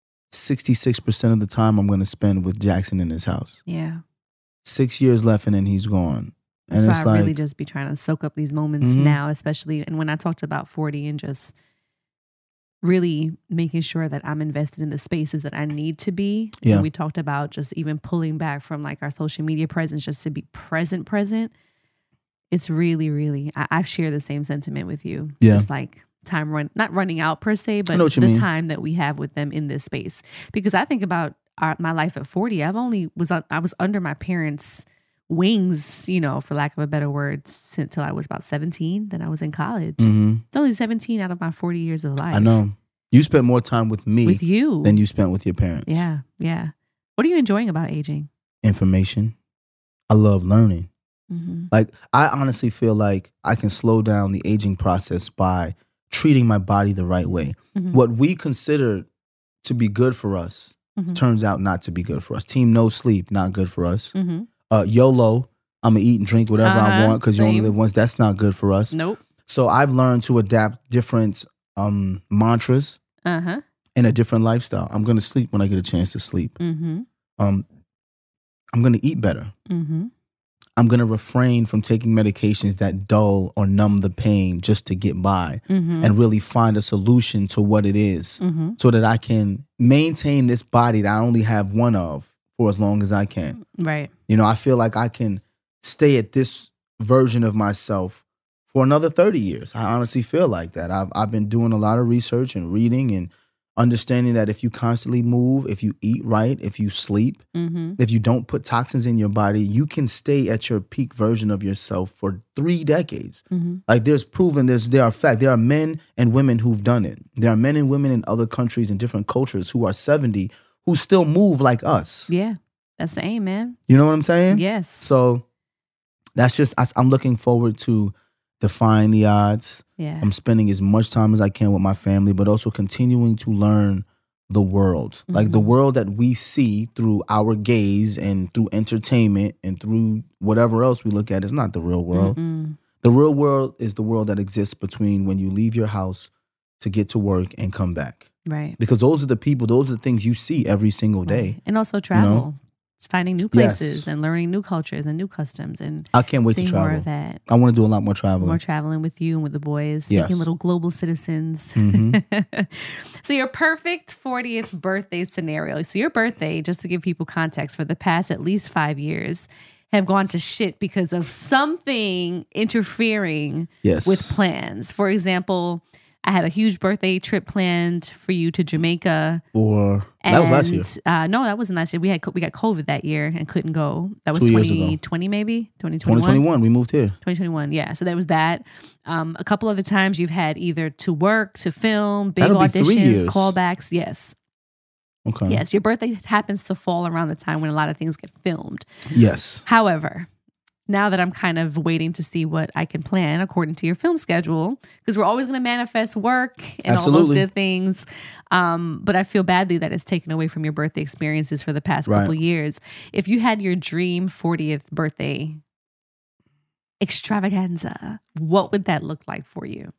66% of the time I'm going to spend with Jackson in his house. Yeah. 6 years left and then he's gone. That's And why it's I like, really just be trying to soak up these moments now, especially. And when I talked about 40 and just really making sure that I'm invested in the spaces that I need to be. Yeah. And we talked about just even pulling back from like our social media presence just to be present. It's really, really, I share the same sentiment with you. Yeah. Just like time not running out per se, but know what you the mean. time that we have with them in this space. Because I think about my life at 40, I was under my parents' wings, for lack of a better word, until I was about 17. Then I was in college. It's only 17 out of my 40 years of life. I know. You spent more time with me With you. than you spent with your parents. Yeah, yeah. What are you enjoying about aging? Information. I love learning. Mm-hmm. Like, I honestly feel like I can slow down the aging process by treating my body the right way. Mm-hmm. What we consider to be good for us turns out not to be good for us. Team no sleep, not good for us. YOLO, I'm going to eat and drink whatever I want because you only live once. That's not good for us. Nope. So I've learned to adapt different mantras in a different lifestyle. I'm going to sleep when I get a chance to sleep. I'm going to eat better. I'm going to refrain from taking medications that dull or numb the pain just to get by and really find a solution to what it is so that I can maintain this body that I only have one of for as long as I can. Right. I feel like I can stay at this version of myself for another 30 years. I honestly feel like that. I've been doing a lot of research and reading and understanding that if you constantly move, if you eat right, if you sleep, if you don't put toxins in your body, you can stay at your peak version of yourself for 3 decades. Like there's proven, there are fact. There are men and women who've done it. There are men and women in other countries and different cultures who are 70 who still move like us. Yeah. That's the aim, man. You know what I'm saying? Yes. So that's just, I'm looking forward to defying the odds. Yeah. I'm spending as much time as I can with my family, but also continuing to learn the world. Like the world that we see through our gaze and through entertainment and through whatever else we look at is not the real world. The real world is the world that exists between when you leave your house to get to work and come back. Right. Because those are the people, those are the things you see every single day. Right. And also travel. Finding new places Yes. and learning new cultures and new customs and I can't wait to seeing travel. more of that. I want to do a lot more traveling. More traveling with you and with the boys, Yes. making little global citizens. So your perfect 40th birthday scenario. So your birthday, just to give people context, for the past at least 5 years have gone to shit because of something interfering Yes. with plans. For example, I had a huge birthday trip planned for you to Jamaica. That was last year. No, that wasn't last year. We got COVID that year and couldn't go. That was 2 years ago. 2020 maybe? 2021? 2021, we moved here. 2021, yeah. So that was that. A couple other times you've had either to work, to film, big That'll be 3 years. auditions, callbacks. Yes. Okay. Yes, your birthday happens to fall around the time when a lot of things get filmed. Yes. However, now that I'm kind of waiting to see what I can plan according to your film schedule, because we're always going to manifest work and all those good things. But I feel badly that it's taken away from your birthday experiences for the past couple years. If you had your dream 40th birthday extravaganza, what would that look like for you?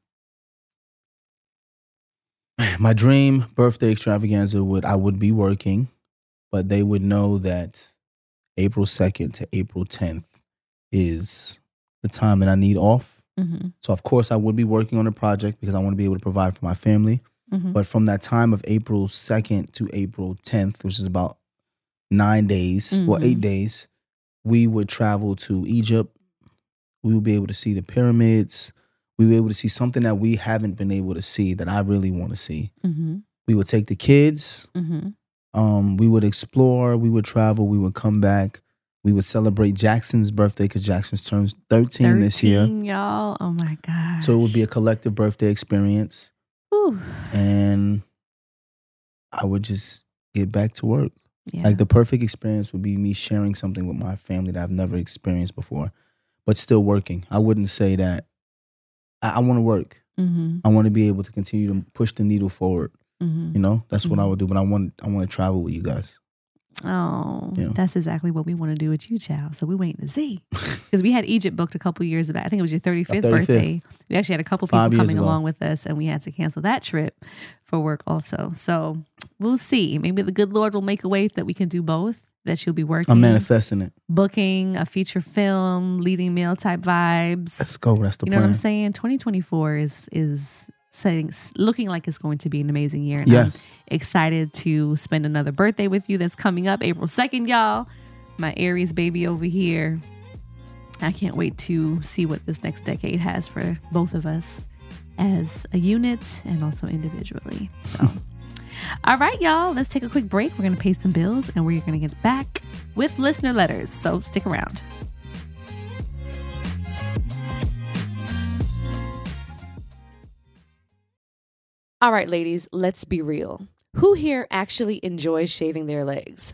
My dream birthday extravaganza I would be working, but they would know that April 2nd to April 10th is the time that I need off. Mm-hmm. So, of course, I would be working on a project because I want to be able to provide for my family. Mm-hmm. But from that time of April 2nd to April 10th, which is about 9 days, 8 days, we would travel to Egypt. We would be able to see the pyramids. We would be able to see something that we haven't been able to see that I really want to see. Mm-hmm. We would take the kids. Mm-hmm. We would explore. We would travel. We would come back. We would celebrate Jackson's birthday because Jackson turns 13 this year. Y'all. Oh, my gosh. So it would be a collective birthday experience. Ooh. And I would just get back to work. Yeah. Like the perfect experience would be me sharing something with my family that I've never experienced before, but still working. I wouldn't say that. I want to work. Mm-hmm. I want to be able to continue to push the needle forward. Mm-hmm. You know, that's what I would do. But I want to travel with you guys. Oh, That's exactly what we want to do with you, child. So we're waiting to see. Because we had Egypt booked a couple years back. I think it was your 35th birthday. We actually had a couple people coming along with us, and we had to cancel that trip for work also. So we'll see. Maybe the good Lord will make a way that we can do both, that you'll be working. I'm manifesting it. Booking a feature film, leading male type vibes. Let's go. That's the plan. You know what I'm saying? 2024 is looking like it's going to be an amazing year. And yes. I'm excited to spend another birthday with you that's coming up April 2nd, y'all. My Aries baby over here. I can't wait to see what this next decade has for both of us as a unit and also individually. So, all right, y'all, let's take a quick break. We're going to pay some bills and we're going to get back with listener letters. So stick around. All right, ladies, let's be real. Who here actually enjoys shaving their legs?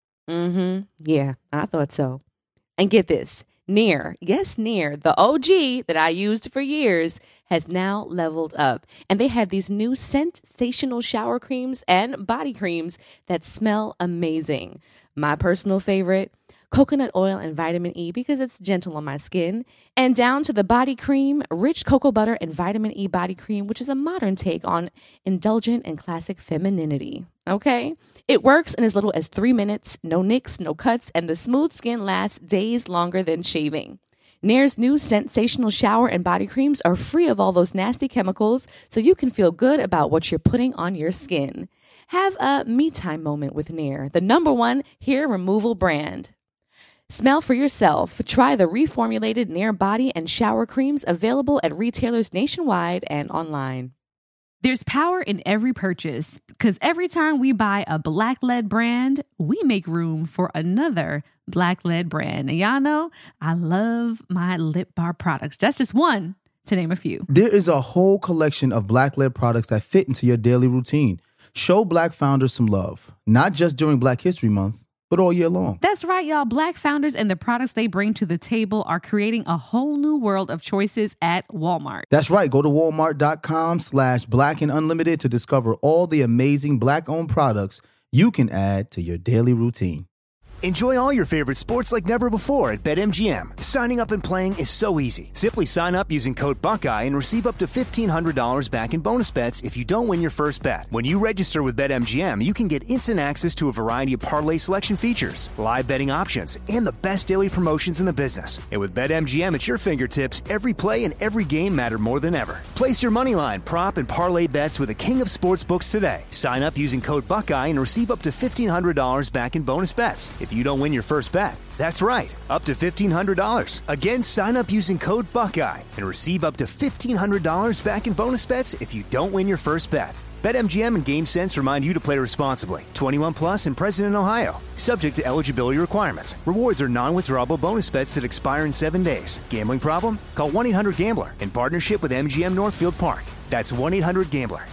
Yeah, I thought so. And get this, Nair, yes, Nair, the OG that I used for years, has now leveled up. And they have these new sensational shower creams and body creams that smell amazing. My personal favorite, coconut oil and vitamin E because it's gentle on my skin, and down to the body cream, rich cocoa butter and vitamin E body cream, which is a modern take on indulgent and classic femininity. Okay? It works in as little as 3 minutes, no nicks, no cuts, and the smooth skin lasts days longer than shaving. Nair's new sensational shower and body creams are free of all those nasty chemicals, so you can feel good about what you're putting on your skin. Have a me time moment with Nair, the #1 hair removal brand. Smell for yourself. Try the reformulated Nair body and shower creams available at retailers nationwide and online. There's power in every purchase because every time we buy a black-led brand, we make room for another black-led brand. And y'all know I love my lip bar products. That's just one to name a few. There is a whole collection of black-led products that fit into your daily routine. Show Black founders some love, not just during Black History Month, but all year long. That's right, y'all. Black founders and the products they bring to the table are creating a whole new world of choices at Walmart. That's right. Go to walmart.com/blackandunlimited to discover all the amazing Black-owned products you can add to your daily routine. Enjoy all your favorite sports like never before at BetMGM. Signing up and playing is so easy. Simply sign up using code Buckeye and receive up to $1,500 back in bonus bets if you don't win your first bet. When you register with BetMGM, you can get instant access to a variety of parlay selection features, live betting options, and the best daily promotions in the business. And with BetMGM at your fingertips, every play and every game matter more than ever. Place your moneyline, prop, and parlay bets with the king of sportsbooks today. Sign up using code Buckeye and receive up to $1,500 back in bonus bets. If if you don't win your first bet. That's right, up to $1,500. Again, sign up using code Buckeye and receive up to $1,500 back in bonus bets if you don't win your first bet. BetMGM and GameSense remind you to play responsibly. 21 plus and present in Ohio. Subject to eligibility requirements. Rewards are non-withdrawable bonus bets that expire in 7 days. Gambling problem? Call 1-800-GAMBLER in partnership with MGM Northfield Park. That's 1-800-GAMBLER.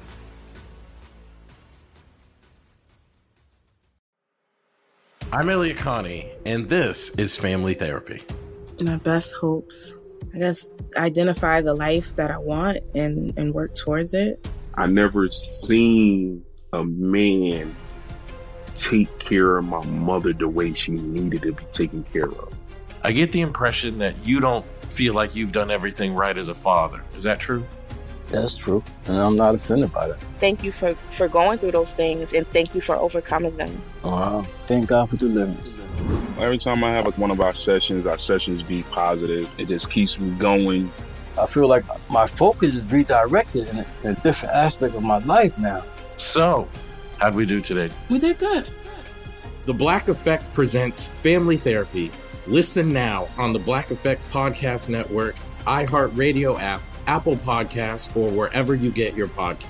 I'm Elliot Connie, and this is Family Therapy. My best hopes, I guess, identify the life that I want and work towards it. I never seen a man take care of my mother the way she needed to be taken care of. I get the impression that you don't feel like you've done everything right as a father. Is that true? That's true, and I'm not offended by that. Thank you for going through those things, and thank you for overcoming them. Wow. Thank God for deliverance. Every time I have one of our sessions be positive. It just keeps me going. I feel like my focus is redirected in a different aspect of my life now. So, how'd we do today? We did good. The Black Effect presents Family Therapy. Listen now on the Black Effect Podcast Network, iHeartRadio app, Apple Podcasts, or wherever you get your podcasts.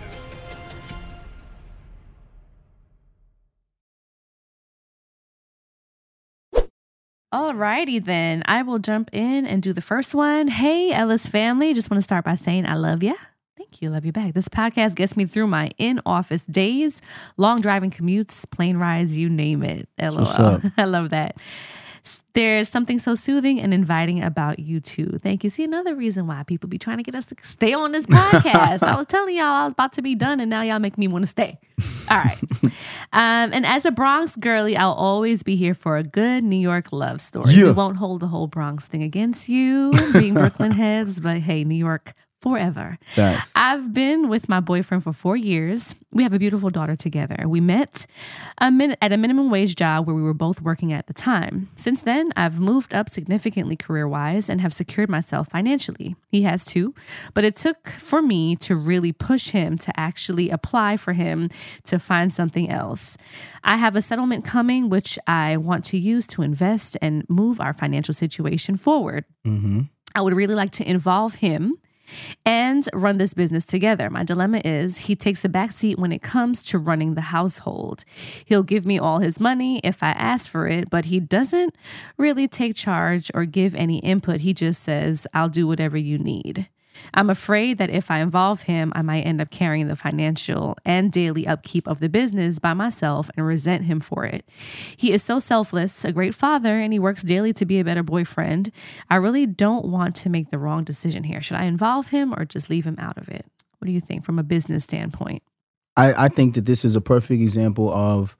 Alrighty then, I will jump in and do the first one. Hey, Ellis family, just want to start by saying I love ya. Thank you, love you back. This podcast gets me through my in-office days, long driving commutes, plane rides, you name it. LOL. I love that. There's something so soothing and inviting about you too. Thank you. See, another reason why people be trying to get us to stay on this podcast. I was telling y'all I was about to be done, and now y'all make me want to stay. All right. And as a Bronx girly, I'll always be here for a good New York love story. Yeah. We won't hold the whole Bronx thing against you, being Brooklyn heads, but hey, New York forever. Thanks. I've been with my boyfriend for 4 years. We have a beautiful daughter together. We met at a minimum wage job where we were both working at the time. Since then, I've moved up significantly career-wise and have secured myself financially. He has too, but it took for me to really push him to actually apply for him to find something else. I have a settlement coming, which I want to use to invest and move our financial situation forward. Mm-hmm. I would really like to involve him and run this business together. My dilemma is he takes a backseat when it comes to running the household. He'll give me all his money if I ask for it, but he doesn't really take charge or give any input. He just says, I'll do whatever you need. I'm afraid that if I involve him, I might end up carrying the financial and daily upkeep of the business by myself and resent him for it. He is so selfless, a great father, and he works daily to be a better boyfriend. I really don't want to make the wrong decision here. Should I involve him or just leave him out of it? What do you think from a business standpoint? I think that this is a perfect example of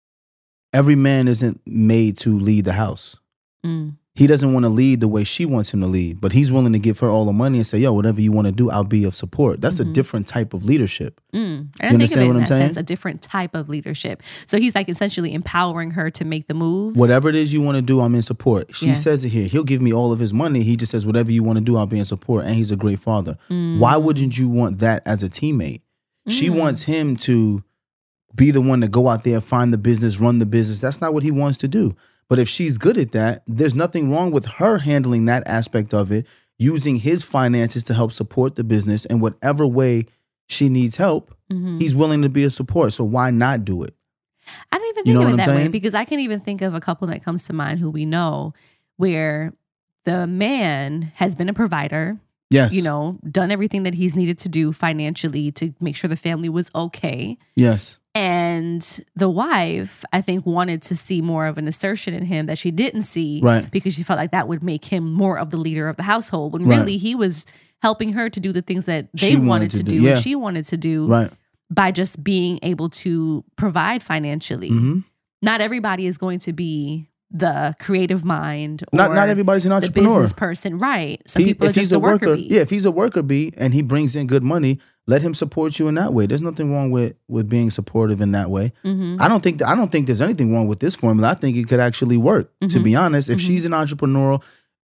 every man isn't made to lead the house. He doesn't want to lead the way she wants him to lead, but he's willing to give her all the money and say, yo, whatever you want to do, I'll be of support. That's a different type of leadership. I You think of it understand in what I'm that saying? sense, a different type of leadership. So he's like essentially empowering her to make the moves. Whatever it is you want to do, I'm in support. She Yeah. says it here. He'll give me all of his money. He just says, whatever you want to do, I'll be in support. And he's a great father. Why wouldn't you want that as a teammate? She wants him to be the one to go out there, find the business, run the business. That's not what he wants to do. But if she's good at that, there's nothing wrong with her handling that aspect of it, using his finances to help support the business in whatever way she needs help. He's willing to be a support. So why not do it? I don't even You know think of what it I'm that way saying? because I can even think of a couple that comes to mind who we know where the man has been a provider, Yes. you know, done everything that he's needed to do financially to make sure the family was okay. Yes. And the wife, I think, wanted to see more of an assertion in him that she didn't see Right. because she felt like that would make him more of the leader of the household when Right. really he was helping her to do the things that they She wanted to do yeah. and she wanted to do Right. by just being able to provide financially. Not everybody is going to be the creative mind or Not everybody's an the entrepreneur. business person. Right. Some people are if he's just a worker bee. yeah, if he's a worker bee and he brings in good money, let him support you in that way. There's nothing wrong with being supportive in that way. I don't think there's anything wrong with this formula. I think it could actually work. To be honest, if she's an entrepreneur,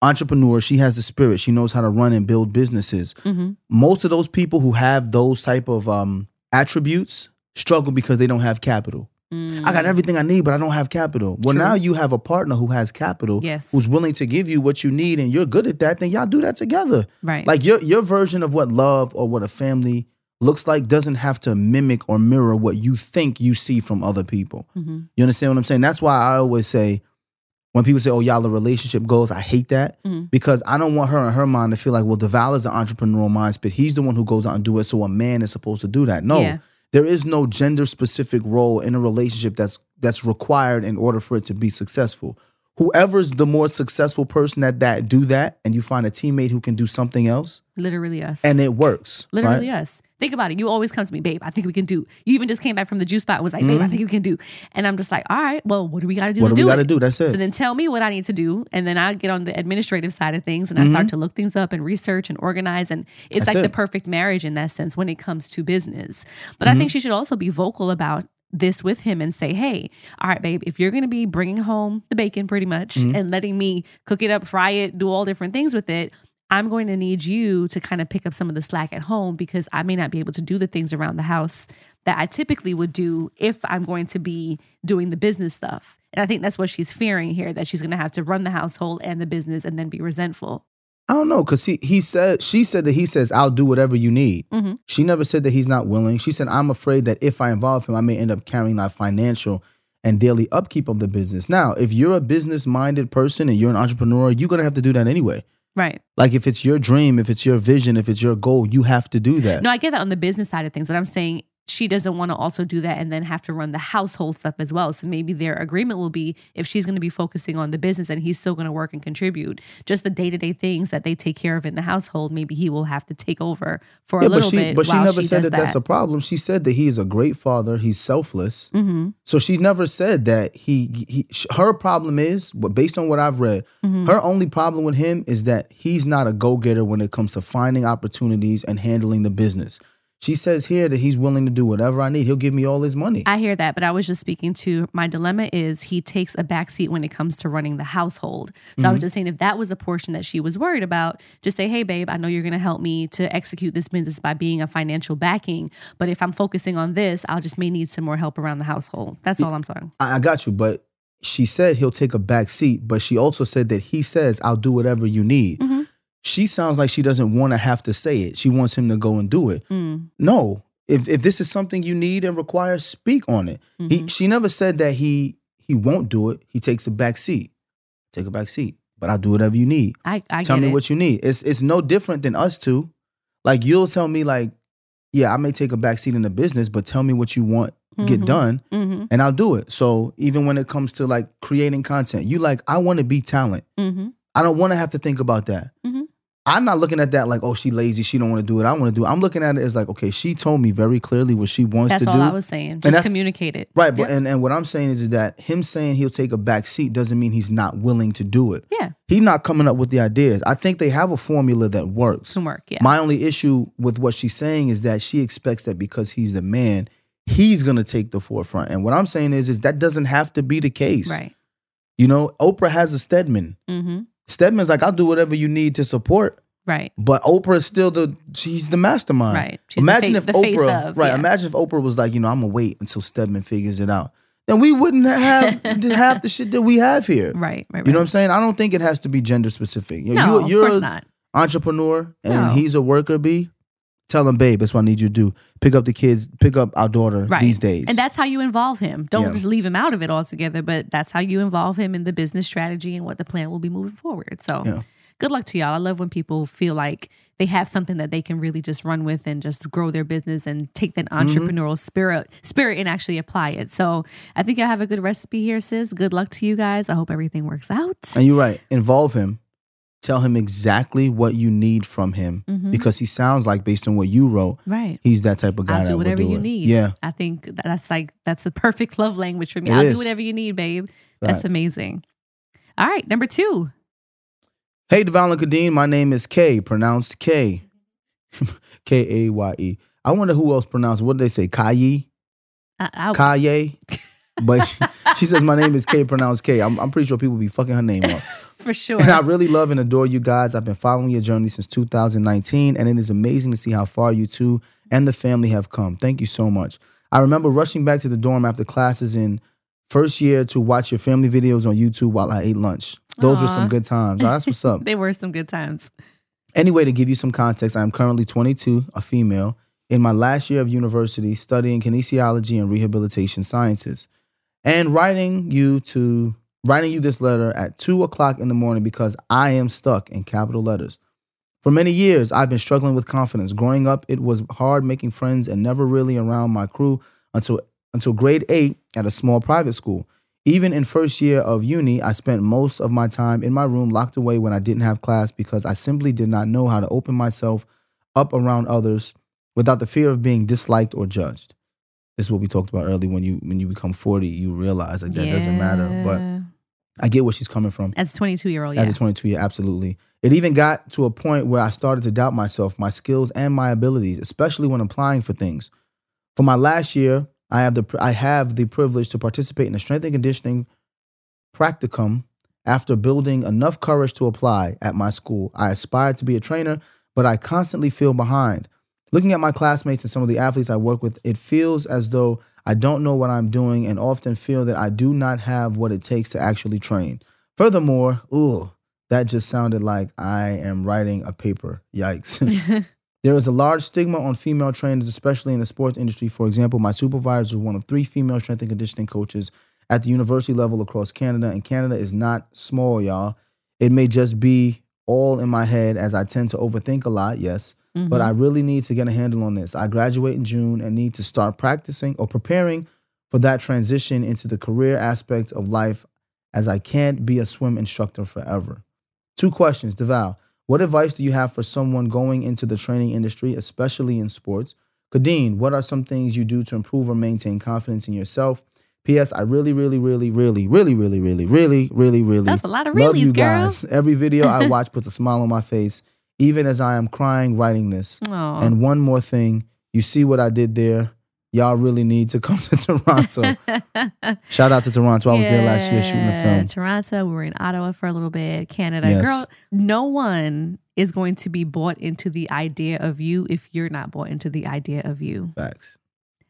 she has the spirit. She knows how to run and build businesses. Most of those people who have those type of attributes struggle because they don't have capital. I got everything I need, but I don't have capital. Well, True. now you have a partner who has capital, Yes. who's willing to give you what you need, and you're good at that, then y'all do that together. Right. Like your version of what love or what a family looks like doesn't have to mimic or mirror what you think you see from other people. Mm-hmm. You understand what I'm saying? That's why I always say, when people say, oh, y'all are relationship goals, I hate that because I don't want her in her mind to feel like, well, Deval is the entrepreneurial mindset, but he's the one who goes out and do it, so a man is supposed to do that. No, Yeah. there is no gender-specific role in a relationship that's required in order for it to be successful. Whoever's the more successful person at that, do that, and you find a teammate who can do something else, Literally us. and it works. Literally right? us. Think about it. You always come to me, babe, I think we can do. You even just came back from the juice spot and was like, babe, I think we can do. And I'm just like, all right, well, what do we got to do What to do do we it? got to do? That's it. So then tell me what I need to do. And then I get on the administrative side of things and I start to look things up and research and organize. And it's That's like the it. perfect marriage in that sense when it comes to business. But I think she should also be vocal about this with him and say, hey, all right, babe, if you're going to be bringing home the bacon pretty much and letting me cook it up, fry it, do all different things with it, I'm going to need you to kind of pick up some of the slack at home because I may not be able to do the things around the house that I typically would do if I'm going to be doing the business stuff. And I think that's what she's fearing here, that she's going to have to run the household and the business and then be resentful. I don't know, because she said that he says, I'll do whatever you need. She never said that he's not willing. She said, I'm afraid that if I involve him, I may end up carrying that financial and daily upkeep of the business. Now, if you're a business-minded person and you're an entrepreneur, you're going to have to do that anyway. Right. Like if it's your dream, if it's your vision, if it's your goal, you have to do that. No, I get that on the business side of things, but I'm saying she doesn't want to also do that and then have to run the household stuff as well. So maybe their agreement will be if she's going to be focusing on the business and he's still going to work and contribute, just the day-to-day things that they take care of in the household, maybe he will have to take over for a little bit. But she while never she said does that that's a problem. She said that he is a great father. He's selfless. So she never said that her problem is, but based on what I've read, her only problem with him is that he's not a go-getter when it comes to finding opportunities and handling the business. She says here that he's willing to do whatever I need. He'll give me all his money. I hear that, but I was just speaking to my dilemma is he takes a backseat when it comes to running the household. So I was just saying if that was a portion that she was worried about, just say, hey, babe, I know you're going to help me to execute this business by being a financial backing. But if I'm focusing on this, I'll just may need some more help around the household. That's all I'm saying. I got you, but she said he'll take a back seat, but she also said that he says, I'll do whatever you need. She sounds like she doesn't want to have to say it. She wants him to go and do it. No, if this is something you need and require, speak on it. She never said that he won't do it. He takes a back seat. Take a back seat, but I'll do whatever you need. I Tell get me it. what you need. It's no different than us two. Like you'll tell me like, yeah, I may take a back seat in the business, but tell me what you want get done and I'll do it. So even when it comes to like creating content, you like, I want to be talent. I don't want to have to think about that. I'm not looking at that like, oh, she lazy, she don't want to do it. I want to do it. I'm looking at it as like, okay, she told me very clearly what she wants That's to all do. I was saying. And Just that's- communicate it. Right, but and what I'm saying is that him saying he'll take a back seat doesn't mean he's not willing to do it. Yeah. He's not coming up with the ideas. I think they have a formula that works. Can work, yeah. My only issue with what she's saying is that she expects that because he's the man, he's going to take the forefront. And what I'm saying is that doesn't have to be the case. Right. You know, Oprah has a Stedman. Stedman's like, I'll do whatever you need to support. Right. But Oprah is still she's the mastermind. Right. She's Imagine the if face Oprah, of, right? yeah. Imagine if Oprah was like, I'm gonna wait until Stedman figures it out. Then we wouldn't have half the shit that we have here. Right. You know what I'm saying? I don't think it has to be gender specific. No, you're of course an not. entrepreneur and No. he's a worker bee. Tell him, babe, that's what I need you to do. Pick up the kids, pick up our daughter Right. these days. And that's how you involve him. Don't Yeah. just leave him out of it altogether, but that's how you involve him in the business strategy and what the plan will be moving forward. So Yeah. good luck to y'all. I love when people feel like they have something that they can really just run with and just grow their business and take that entrepreneurial spirit and actually apply it. So I think I have a good recipe here, sis. Good luck to you guys. I hope everything works out. And you're right. Involve him. Tell him exactly what you need from him because he sounds like, based on what you wrote, Right. he's that type of guy I'll that do will whatever do you it. need. Yeah. I think that's a perfect love language for me. It I'll is. do whatever you need, babe. That's Facts. amazing. All right, number 2. Hey, Deval and Kadeem, my name is Kay, pronounced K. Kaye. I wonder who else pronounced, what did they say, Kaye? Kaye? But she says my name is K, pronounced K. I'm pretty sure people be fucking her name up. For sure. And I really love and adore you guys. I've been following your journey since 2019, and it is amazing to see how far you two and the family have come. Thank you so much. I remember rushing back to the dorm after classes in first year to watch your family videos on YouTube while I ate lunch. Those were some good times. Oh, that's what's up. They were some good times. Anyway, to give you some context, I am currently 22, a female, in my last year of university studying kinesiology and rehabilitation sciences, and writing you this letter at 2:00 in the morning because I am stuck in capital letters. For many years, I've been struggling with confidence. Growing up, it was hard making friends and never really around my crew until grade 8 at a small private school. Even in first year of uni, I spent most of my time in my room locked away when I didn't have class because I simply did not know how to open myself up around others without the fear of being disliked or judged. This is what we talked about earlier. When you become 40, you realize that doesn't matter. But I get where she's coming from. As a 22-year-old, yeah. As a 22-year, absolutely. It even got to a point where I started to doubt myself, my skills, and my abilities, especially when applying for things. For my last year, I have the privilege to participate in a strength and conditioning practicum after building enough courage to apply at my school. I aspire to be a trainer, but I constantly feel behind. Looking at my classmates and some of the athletes I work with, it feels as though I don't know what I'm doing and often feel that I do not have what it takes to actually train. Furthermore, that just sounded like I am writing a paper. Yikes. There is a large stigma on female trainers, especially in the sports industry. For example, my supervisor is one of 3 female strength and conditioning coaches at the university level across Canada, and Canada is not small, y'all. It may just be all in my head as I tend to overthink a lot, yes, but I really need to get a handle on this. I graduate in June and need to start practicing or preparing for that transition into the career aspect of life, as I can't be a swim instructor forever. 2 questions, DeVal. What advice do you have for someone going into the training industry, especially in sports? Kadeen, what are some things you do to improve or maintain confidence in yourself? P.S. I really that's a lot of love reallys, you girl. guys. Every video I watch puts a smile on my face, even as I am crying writing this. Aww. And one more thing, you see what I did there? Y'all really need to come to Toronto. Shout out to Toronto. I was there last year shooting a film. Toronto. We were in Ottawa for a little bit. Canada. Yes. Girl, no one is going to be bought into the idea of you if you're not bought into the idea of you. Facts.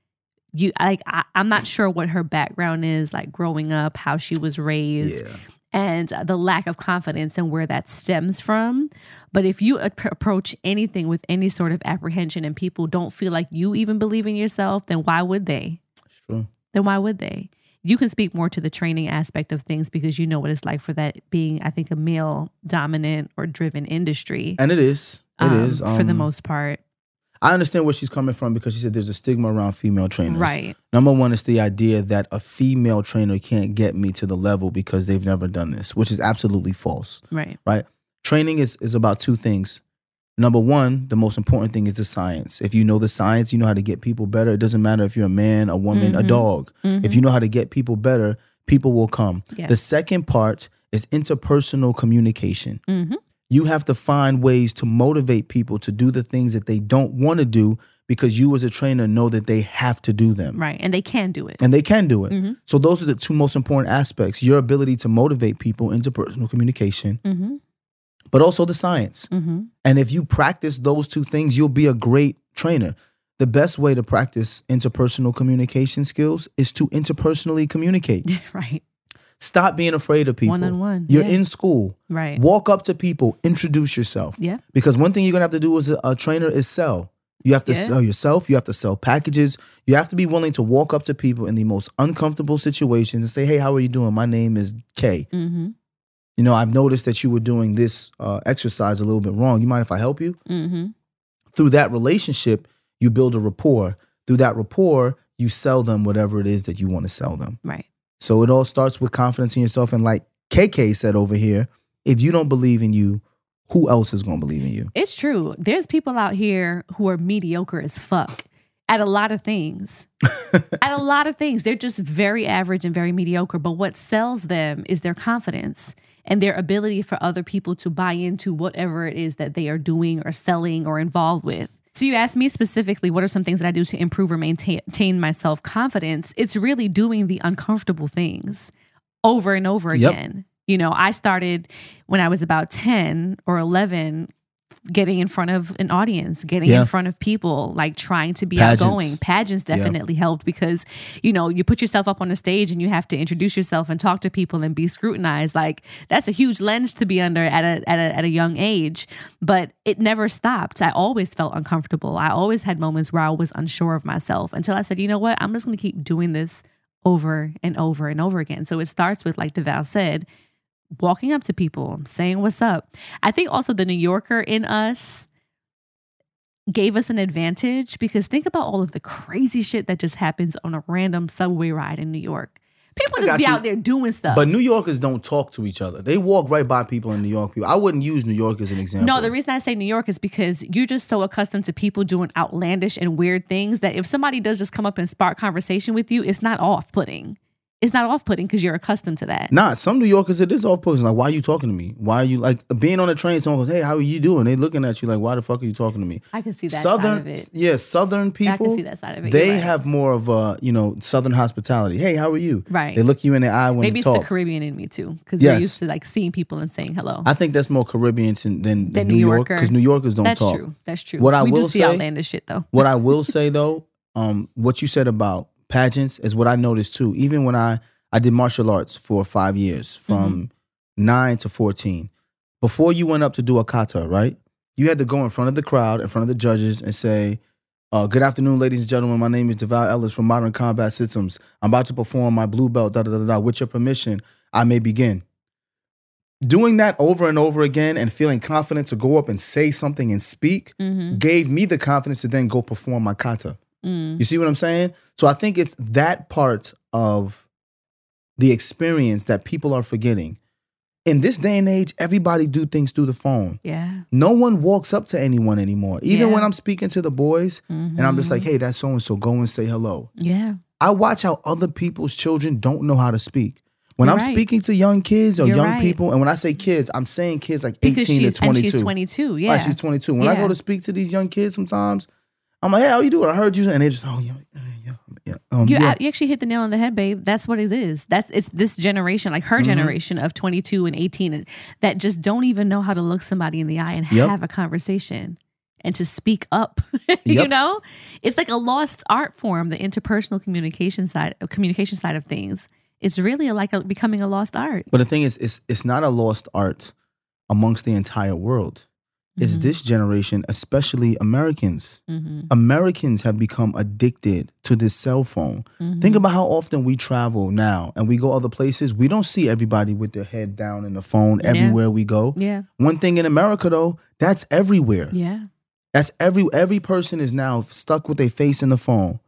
I'm not sure what her background is, like growing up, how she was raised. Yeah. And the lack of confidence and where that stems from. But if you approach anything with any sort of apprehension and people don't feel like you even believe in yourself, then why would they? That's true. Then why would they? You can speak more to the training aspect of things because you know what it's like for that being, I think, a male dominant or driven industry. And it is. It is. For the most part. I understand where she's coming from because she said there's a stigma around female trainers. Right. Number one is the idea that a female trainer can't get me to the level because they've never done this, which is absolutely false. Right. Right. Training is about 2 things. Number one, the most important thing is the science. If you know the science, you know how to get people better. It doesn't matter if you're a man, a woman, a dog. If you know how to get people better, people will come. Yes. The second part is interpersonal communication. You have to find ways to motivate people to do the things that they don't want to do because you as a trainer know that they have to do them. Right. And they can do it. And they can do it. So those are the 2 most important aspects. Your ability to motivate people, interpersonal communication, but also the science. And if you practice those 2 things, you'll be a great trainer. The best way to practice interpersonal communication skills is to interpersonally communicate. Right. Stop being afraid of people. One-on-one. You're Yeah. in school. Right. Walk up to people, introduce yourself. Yeah. Because one thing you're going to have to do as a trainer is sell. You have to sell yourself. You have to sell packages. You have to be willing to walk up to people in the most uncomfortable situations and say, hey, how are you doing? My name is Kay. You know, I've noticed that you were doing this exercise a little bit wrong. You mind if I help you? Through that relationship, you build a rapport. Through that rapport, you sell them whatever it is that you want to sell them. Right. So it all starts with confidence in yourself. And like KK said over here, if you don't believe in you, who else is going to believe in you? It's true. There's people out here who are mediocre as fuck at a lot of things. At a lot of things. They're just very average and very mediocre. But what sells them is their confidence and their ability for other people to buy into whatever it is that they are doing or selling or involved with. So you asked me specifically, what are some things that I do to improve or maintain my self-confidence? It's really doing the uncomfortable things over and over again. You know, I started when I was about 10 or 11 getting in front of an audience, getting in front of people, like trying to be outgoing. Pageants definitely helped because, you know, you put yourself up on a stage and you have to introduce yourself and talk to people and be scrutinized. Like that's a huge lens to be under at a young age, but it never stopped. I always felt uncomfortable. I always had moments where I was unsure of myself until I said, you know what, I'm just going to keep doing this over and over and over again. So it starts with, like DeVal said, walking up to people, saying what's up. I think also the New Yorker in us gave us an advantage because think about all of the crazy shit that just happens on a random subway ride in New York. People just be out there doing stuff. But New Yorkers don't talk to each other. They walk right by people in New York. I wouldn't use New York as an example. No, the reason I say New York is because you're just so accustomed to people doing outlandish and weird things that if somebody does just come up and spark conversation with you, it's not off-putting. It's not off-putting because you're accustomed to that. Nah, some New Yorkers, it is off-putting. Like, why are you talking to me? Why are you, like, being on a train, someone goes, hey, how are you doing? They looking at you like, why the fuck are you talking to me? I can see that side of it. Yeah, Southern people. I can see that side of it. They have more of a, you know, Southern hospitality. Hey, how are you? Right. They look you in the eye when Maybe you talk. Maybe it's the Caribbean in me too because we're used to like seeing people and saying hello. I think that's more Caribbean than New York because New Yorkers don't talk. That's true. That's true. What I we will do see say, outlandish shit though. What I will say though, what you said about pageants is what I noticed too. Even when I did martial arts for 5 years, from 9 to 14. Before you went up to do a kata, right? You had to go in front of the crowd, in front of the judges, and say, good afternoon, ladies and gentlemen. My name is DeVal Ellis from Modern Combat Systems. I'm about to perform my blue belt, da-da-da-da. With your permission, I may begin. Doing that over and over again and feeling confident to go up and say something and speak gave me the confidence to then go perform my kata. You see what I'm saying? So I think it's that part of the experience that people are forgetting. In this day and age, everybody do things through the phone. Yeah. No one walks up to anyone anymore. Even when I'm speaking to the boys and I'm just like, hey, that's so-and-so, go and say hello. Yeah. I watch how other people's children don't know how to speak. When I'm speaking to young kids or young people, and when I say kids, I'm saying kids like 18 to 22. And she's 22, yeah. Right, she's 22. When I go to speak to these young kids sometimes, I'm like, hey, how you doing? I heard you. And they just, oh, yeah. You actually hit the nail on the head, babe. That's what it is. It's this generation, like her generation of 22 and 18, that just don't even know how to look somebody in the eye and have a conversation and to speak up. You know, it's like a lost art form. The interpersonal communication side of things. It's really becoming a lost art. But the thing is, it's not a lost art amongst the entire world. It's this generation, especially Americans. Americans have become addicted to this cell phone. Think about how often we travel now and we go other places. We don't see everybody with their head down in the phone everywhere we go. Yeah. One thing in America, though, that's everywhere. Yeah. That's every person is now stuck with their face in the phone.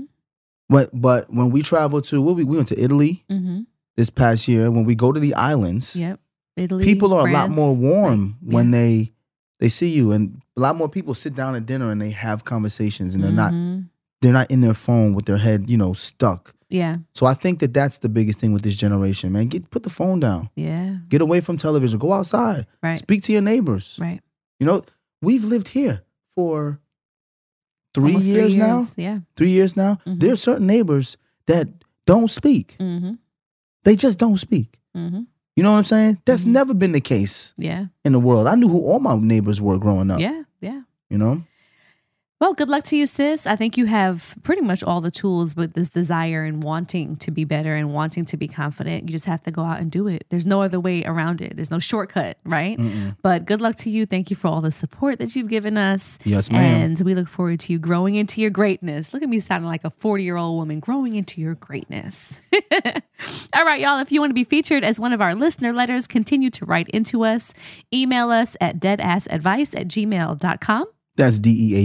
But when we travel to, we went to Italy this past year. When we go to the islands, Italy, people are France, a lot more warm when they see you, and a lot more people sit down at dinner and they have conversations, and they're not in their phone with their head, stuck. Yeah. So I think that's the biggest thing with this generation, man. Put the phone down. Yeah. Get away from television. Go outside. Right. Speak to your neighbors. Right. We've lived here for 3 Almost years 3 now. years. Yeah. 3 years now. There are certain neighbors that don't speak. They just don't speak. You know what I'm saying? That's never been the case in the world. I knew who all my neighbors were growing up. Yeah. Well, good luck to you, sis. I think you have pretty much all the tools with this desire and wanting to be better and wanting to be confident. You just have to go out and do it. There's no other way around it. There's no shortcut, right? But good luck to you. Thank you for all the support that you've given us. Yes, ma'am. And we look forward to you growing into your greatness. Look at me sounding like a 40-year-old woman growing into your greatness. All right, y'all. If you want to be featured as one of our listener letters, continue to write into us. Email us at deadassadvice@gmail.com. That's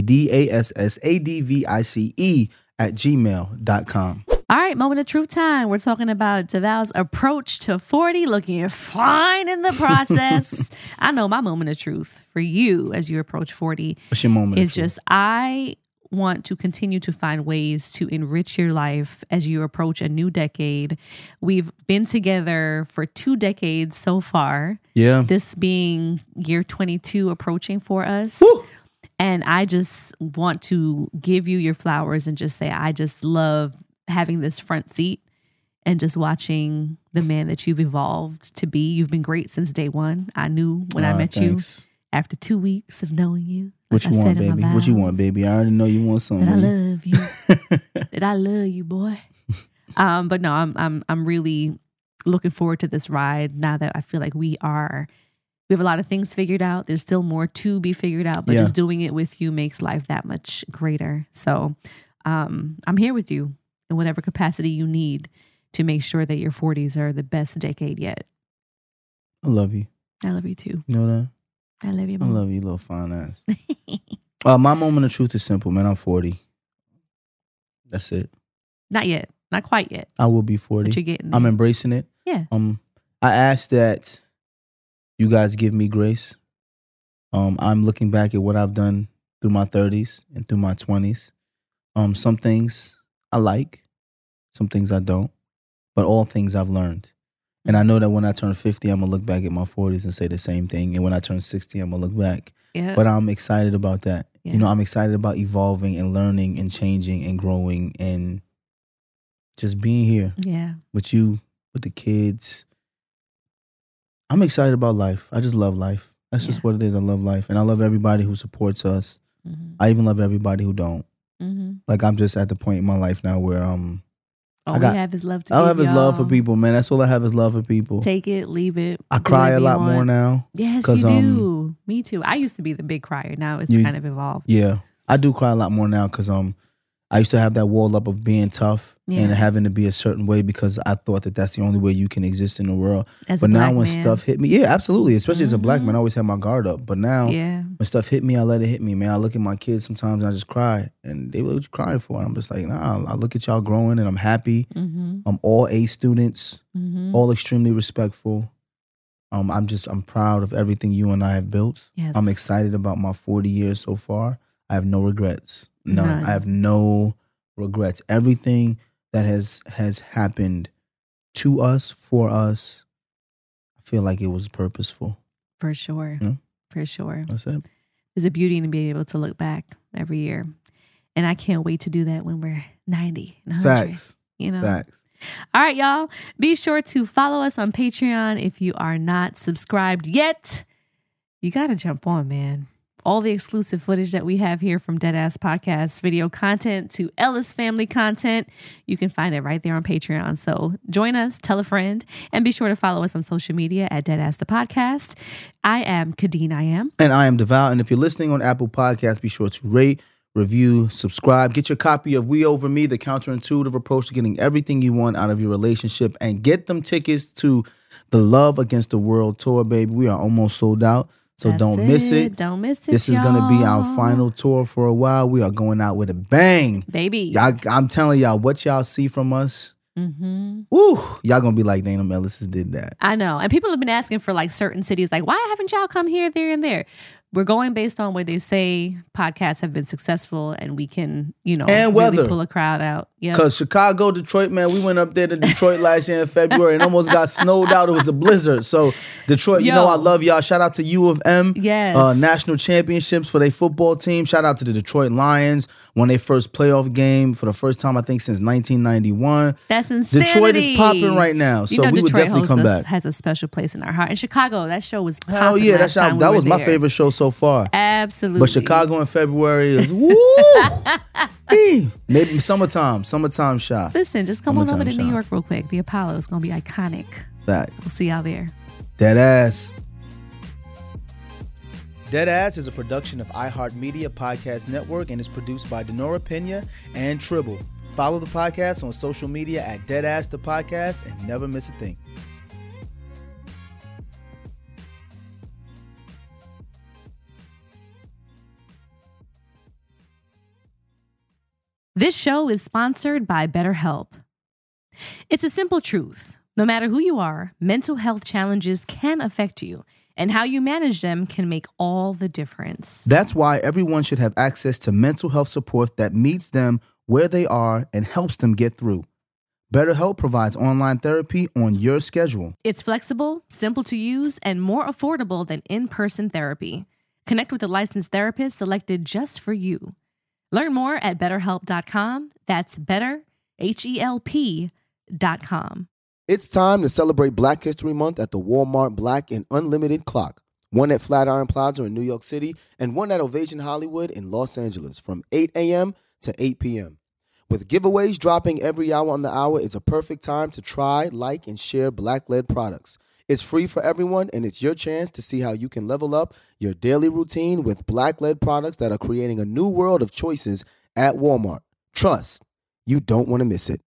DEADASSADVICE@gmail.com. All right, moment of truth time. We're talking about DeVal's approach to 40, looking fine in the process. I know my moment of truth for you as you approach 40. What's your moment? It's just I want to continue to find ways to enrich your life as you approach a new decade. We've been together for 2 decades so far. Yeah. This being year 22 approaching for us. Woo! And I just want to give you your flowers and just say, I just love having this front seat and just watching the man that you've evolved to be. You've been great since day one. I knew when I met you. after 2 weeks of knowing you. What you want, baby? What you want, baby? I already know you want something. That I love you. That I love you, boy. But no, I'm really looking forward to this ride now that I feel like we have a lot of things figured out. There's still more to be figured out, but just doing it with you makes life that much greater. So I'm here with you in whatever capacity you need to make sure that your 40s are the best decade yet. I love you. I love you too. You know that? I love you, I Mom. love you, little fine ass. My moment of truth is simple, man. I'm 40. That's it. Not yet. Not quite yet. I will be 40. But you're getting there. I'm embracing it. Yeah. I ask that you guys give me grace. I'm looking back at what I've done through my 30s and through my 20s. Some things I like, some things I don't, but all things I've learned. And I know that when I turn 50, I'm going to look back at my 40s and say the same thing. And when I turn 60, I'm going to look back. Yeah. But I'm excited about that. Yeah. You know, I'm excited about evolving and learning and changing and growing and just being here with you, with the kids. I'm excited about life. I just love life. That's just what it is. I love life. And I love everybody who supports us. Mm-hmm. I even love everybody who don't. Mm-hmm. Like, I'm just at the point in my life now where all we have is love to all I give, have is love for y'all. people, man. That's all I have is love for people. Take it, leave it. I do cry a whatever you lot want. more now. Yes, you do. Me too. I used to be the big crier. Now it's kind of evolved. Yeah. I do cry a lot more now because I used to have that wall up of being tough and having to be a certain way because I thought that that's the only way you can exist in the world. But now when stuff hit me, absolutely. Especially as a black man, I always had my guard up. But now when stuff hit me, I let it hit me, man. I look at my kids sometimes and I just cry. And they were, what you crying for? And I'm just like, nah, I look at y'all growing and I'm happy. I'm all A students, all extremely respectful. I'm proud of everything you and I have built. Yes. I'm excited about my 40 years so far. I have no regrets. None. I have no regrets. Everything that has happened to us, for us, I feel like it was purposeful. For sure. Yeah. For sure. That's it. There's a beauty in being able to look back every year. And I can't wait to do that when we're 90 and 100. Facts. You know? Facts. All right, y'all. Be sure to follow us on Patreon if you are not subscribed yet. You got to jump on, man. All the exclusive footage that we have here from Deadass Podcast, video content to Ellis family content, you can find it right there on Patreon. So join us, tell a friend, and be sure to follow us on social media at Deadass the Podcast. I am Kadeen I Am. And I am Devout. And if you're listening on Apple Podcasts, be sure to rate, review, subscribe. Get your copy of We Over Me, the counterintuitive approach to getting everything you want out of your relationship. And get them tickets to the Love Against the World tour, baby. We are almost sold out. So don't miss it. Don't miss it. This is going to be our final tour for a while. We are going out with a bang. Baby. I'm telling y'all, what y'all see from us, woo, y'all going to be like, Dana Ellis did that. I know. And people have been asking for like certain cities, like, why haven't y'all come here, there, and there? We're going based on where they say podcasts have been successful and we can, and really weather. Pull a crowd out. Yeah. Because Chicago, Detroit, man, we went up there to Detroit last year in February and almost got snowed out. It was a blizzard. So Detroit, you know I love y'all. Shout out to U of M. Yes. National championships for their football team. Shout out to the Detroit Lions. Won their first playoff game for the first time, I think, since 1991. That's insanity. Detroit is popping right now. So we would definitely come back. Has a special place in our heart. And Chicago, that show was popping. Hell yeah, that was my there. favorite show so far. Absolutely. But Chicago in February is woo. Maybe summertime shot. Listen, just come on over to New York real quick. The Apollo is going to be iconic. Facts. We'll see y'all there. Deadass. Deadass is a production of iHeartMedia Podcast Network and is produced by Denora Pena and Tribble. Follow the podcast on social media at Deadass the Podcast and never miss a thing. This show is sponsored by BetterHelp. It's a simple truth. No matter who you are, mental health challenges can affect you, and how you manage them can make all the difference. That's why everyone should have access to mental health support that meets them where they are and helps them get through. BetterHelp provides online therapy on your schedule. It's flexible, simple to use, and more affordable than in-person therapy. Connect with a licensed therapist selected just for you. Learn more at BetterHelp.com. That's better, HELP.com. It's time to celebrate Black History Month at the Walmart Black and Unlimited Clock. one at Flatiron Plaza in New York City, and one at Ovation Hollywood in Los Angeles from 8 a.m. to 8 p.m. With giveaways dropping every hour on the hour, it's a perfect time to try, like, and share Black-led products. It's free for everyone, and it's your chance to see how you can level up your daily routine with Black-led products that are creating a new world of choices at Walmart. Trust, you don't want to miss it.